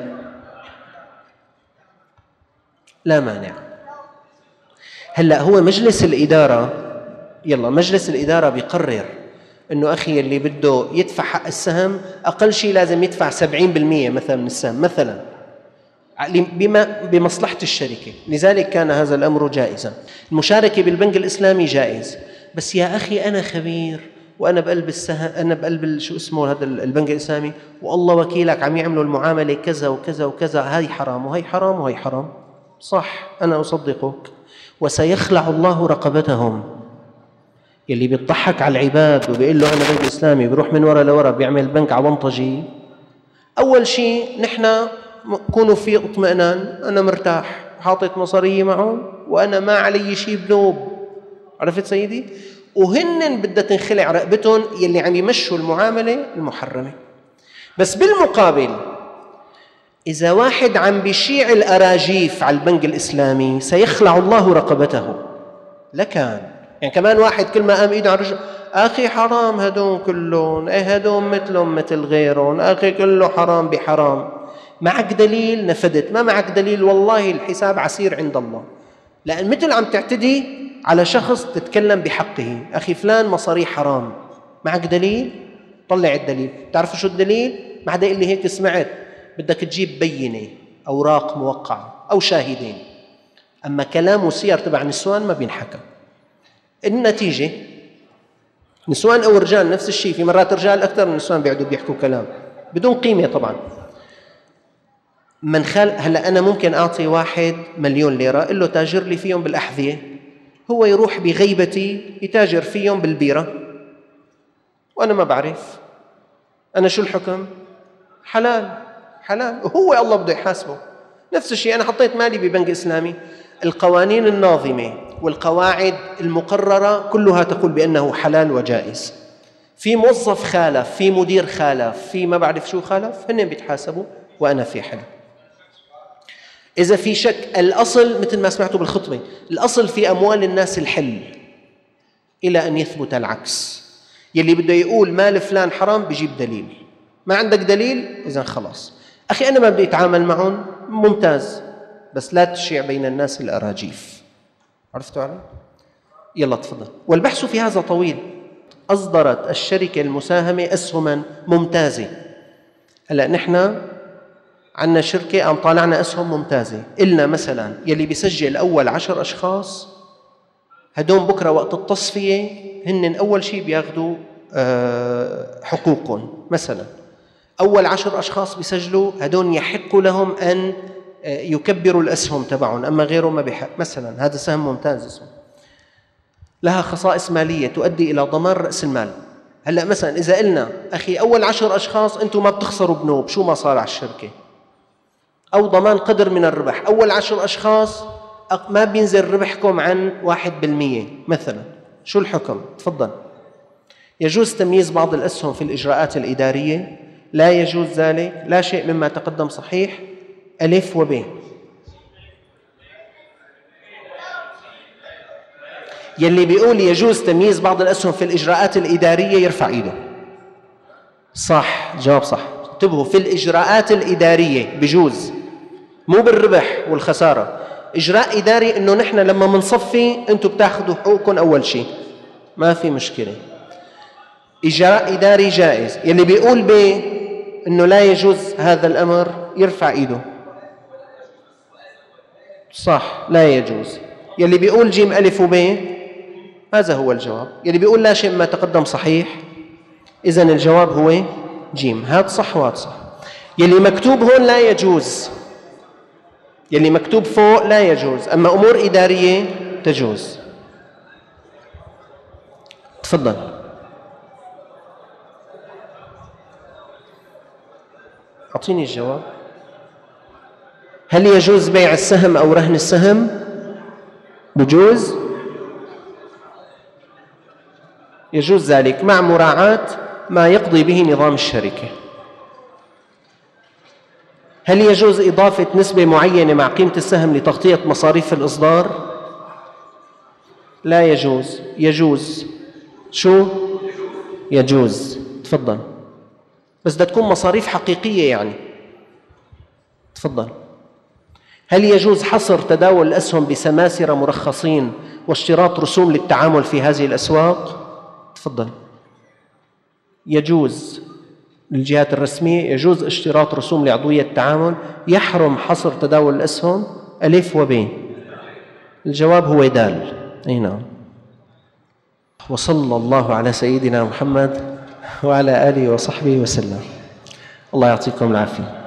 لا مانع. هلأ هو مجلس الإدارة، يلا مجلس الإدارة بيقرر إنه أخي اللي بده يدفع حق السهم أقل شيء لازم يدفع 70% مثلا من السهم مثلا، بما بمصلحة الشركة، لذلك كان هذا الأمر جائزا. المشاركة بالبنك الإسلامي جائز، بس يا أخي أنا خبير وأنا بقلب أنا بقلب شو اسمه هذا البنك الإسلامي، والله وكيلك عم يعملوا المعاملة كذا وكذا وكذا، هاي حرام وهي حرام وهي حرام. صح، أنا أصدقك. وسيخلع الله رقبتهم. يلي بيضحك على العباد وبيقول له أنا بنك إسلامي، بيروح من ورا لورا بيعمل بنك عونطجي. أول شيء نحن كونوا في اطمئنان، أنا مرتاح حاطط مصارية معهم وأنا ما علي شيء بنوب. عرفت سيدي؟ وهن بدها تنخلع رقبتهم يلي عم يمشوا المعاملة المحرمة. بس بالمقابل إذا واحد عم بيشيع الأراجيف على البنك الإسلامي سيخلع الله رقبته. لكان يعني كمان واحد كل ما قام إيده على رجل، أخي حرام هدون كلهم، هدون مثلهم مثل غيرهم، أخي كله حرام بحرام. معك دليل نفدت، ما معك دليل والله الحساب عسير عند الله. لأن مثل عم تعتدي على شخص تتكلم بحقه، أخي فلان مصاري حرام، معك دليل؟ طلع الدليل. تعرفوا شو الدليل؟ ما حدا يقول لي هيك سمعت، بدك تجيب بينة، أوراق موقعة أو شاهدين. أما كلام وسير تبع نسوان ما بينحكى. النتيجة نسوان أو رجال نفس الشيء، في مرات رجال أكثر من نسوان بيقعدوا بيحكوا كلام بدون قيمة طبعا. هلا أنا ممكن أعطي واحد 1,000,000 ليرة قل له تاجر لي فيهم بالأحذية، هو يروح بغيبتي يتاجر فيهم بالبيرة وأنا ما بعرف. أنا شو الحكم؟ حلال حلال، وهو الله بده يحاسبه. نفس الشيء أنا حطيت مالي ببنك إسلامي، القوانين الناظمة والقواعد المقررة كلها تقول بأنه حلال وجائز. في موظف خالف، في مدير خالف، في ما بعرف شو خالف، هن بيتحاسبوا وأنا في حل. إذا في شك، الأصل مثل ما سمعتوا بالخطبة، الأصل في أموال الناس الحل إلى أن يثبت العكس. يلي بده يقول مال فلان حرام بيجيب دليل، ما عندك دليل إذن خلاص. أخي أنا ما بدي أتعامل معهم، ممتاز، بس لا تشيع بين الناس الأراجيف. عرفتوا علي؟ يلا تفضل. والبحث في هذا طويل. أصدرت الشركة المساهمة أسهما ممتازة. هلأ نحن عندنا شركة قام طالعنا أسهم ممتازة. إلنا مثلا يلي بيسجل أول 10 أشخاص هدول بكرة وقت التصفية هن أول شيء بياخدوا حقوقهم. مثلا أول 10 أشخاص بيسجلوا هدول يحق لهم أن يكبروا الأسهم تبعهم، أما غيره ما بيحق. مثلا هذا سهم ممتاز اسمه، لها خصائص مالية تؤدي إلى ضمان رأس المال. هلأ مثلا إذا قلنا أخي أول 10 أشخاص أنتم ما بتخسروا بنوب، شو ما صار على الشركة، أو ضمان قدر من الربح، أول 10 أشخاص ما بينزل ربحكم عن 1% مثلا، شو الحكم؟ تفضل. يجوز تمييز بعض الأسهم في الإجراءات الإدارية؟ لا يجوز ذلك، لا شيء مما تقدم صحيح. ألف وب. يلي بيقول يجوز تمييز بعض الأسهم في الإجراءات الإدارية يرفع إيده. صح، جواب صح. انتبهوا، في الإجراءات الإدارية بجوز، مو بالربح والخسارة. إجراء إداري إنه نحن لما منصفي أنتم بتاخذوا حقوقكم أول شيء، ما في مشكلة. إجراء إداري جائز. يلي بيقول إنه لا يجوز هذا الأمر يرفع إيده. صح، لا يجوز. يلي بيقول جيم ألف وب هذا هو الجواب. يلي بيقول لا شيء ما تقدم صحيح، إذن الجواب هو جيم. هذا صح وهذا صح. يلي مكتوب هون لا يجوز، يلي مكتوب فوق لا يجوز، أما أمور إدارية تجوز. تفضل. أعطيني الجواب. هل يجوز بيع السهم أو رهن السهم؟ بجوز، يجوز ذلك مع مراعاة ما يقضي به نظام الشركة. هل يجوز إضافة نسبة معينة مع قيمة السهم لتغطية مصاريف الإصدار؟ لا يجوز. يجوز. شو؟ يجوز. تفضل. بس بدها تكون مصاريف حقيقية يعني. تفضل. هل يجوز حصر تداول الأسهم بسماسرة مرخصين واشتراط رسوم للتعامل في هذه الأسواق؟ تفضل. يجوز للجهات الرسمية، يجوز اشتراط رسوم لعضوية التعامل. يحرم حصر تداول الأسهم. ألف وب. الجواب هو دال. أي نعم. وصلى الله على سيدنا محمد وعلى آله وصحبه وسلم. الله يعطيكم العافية.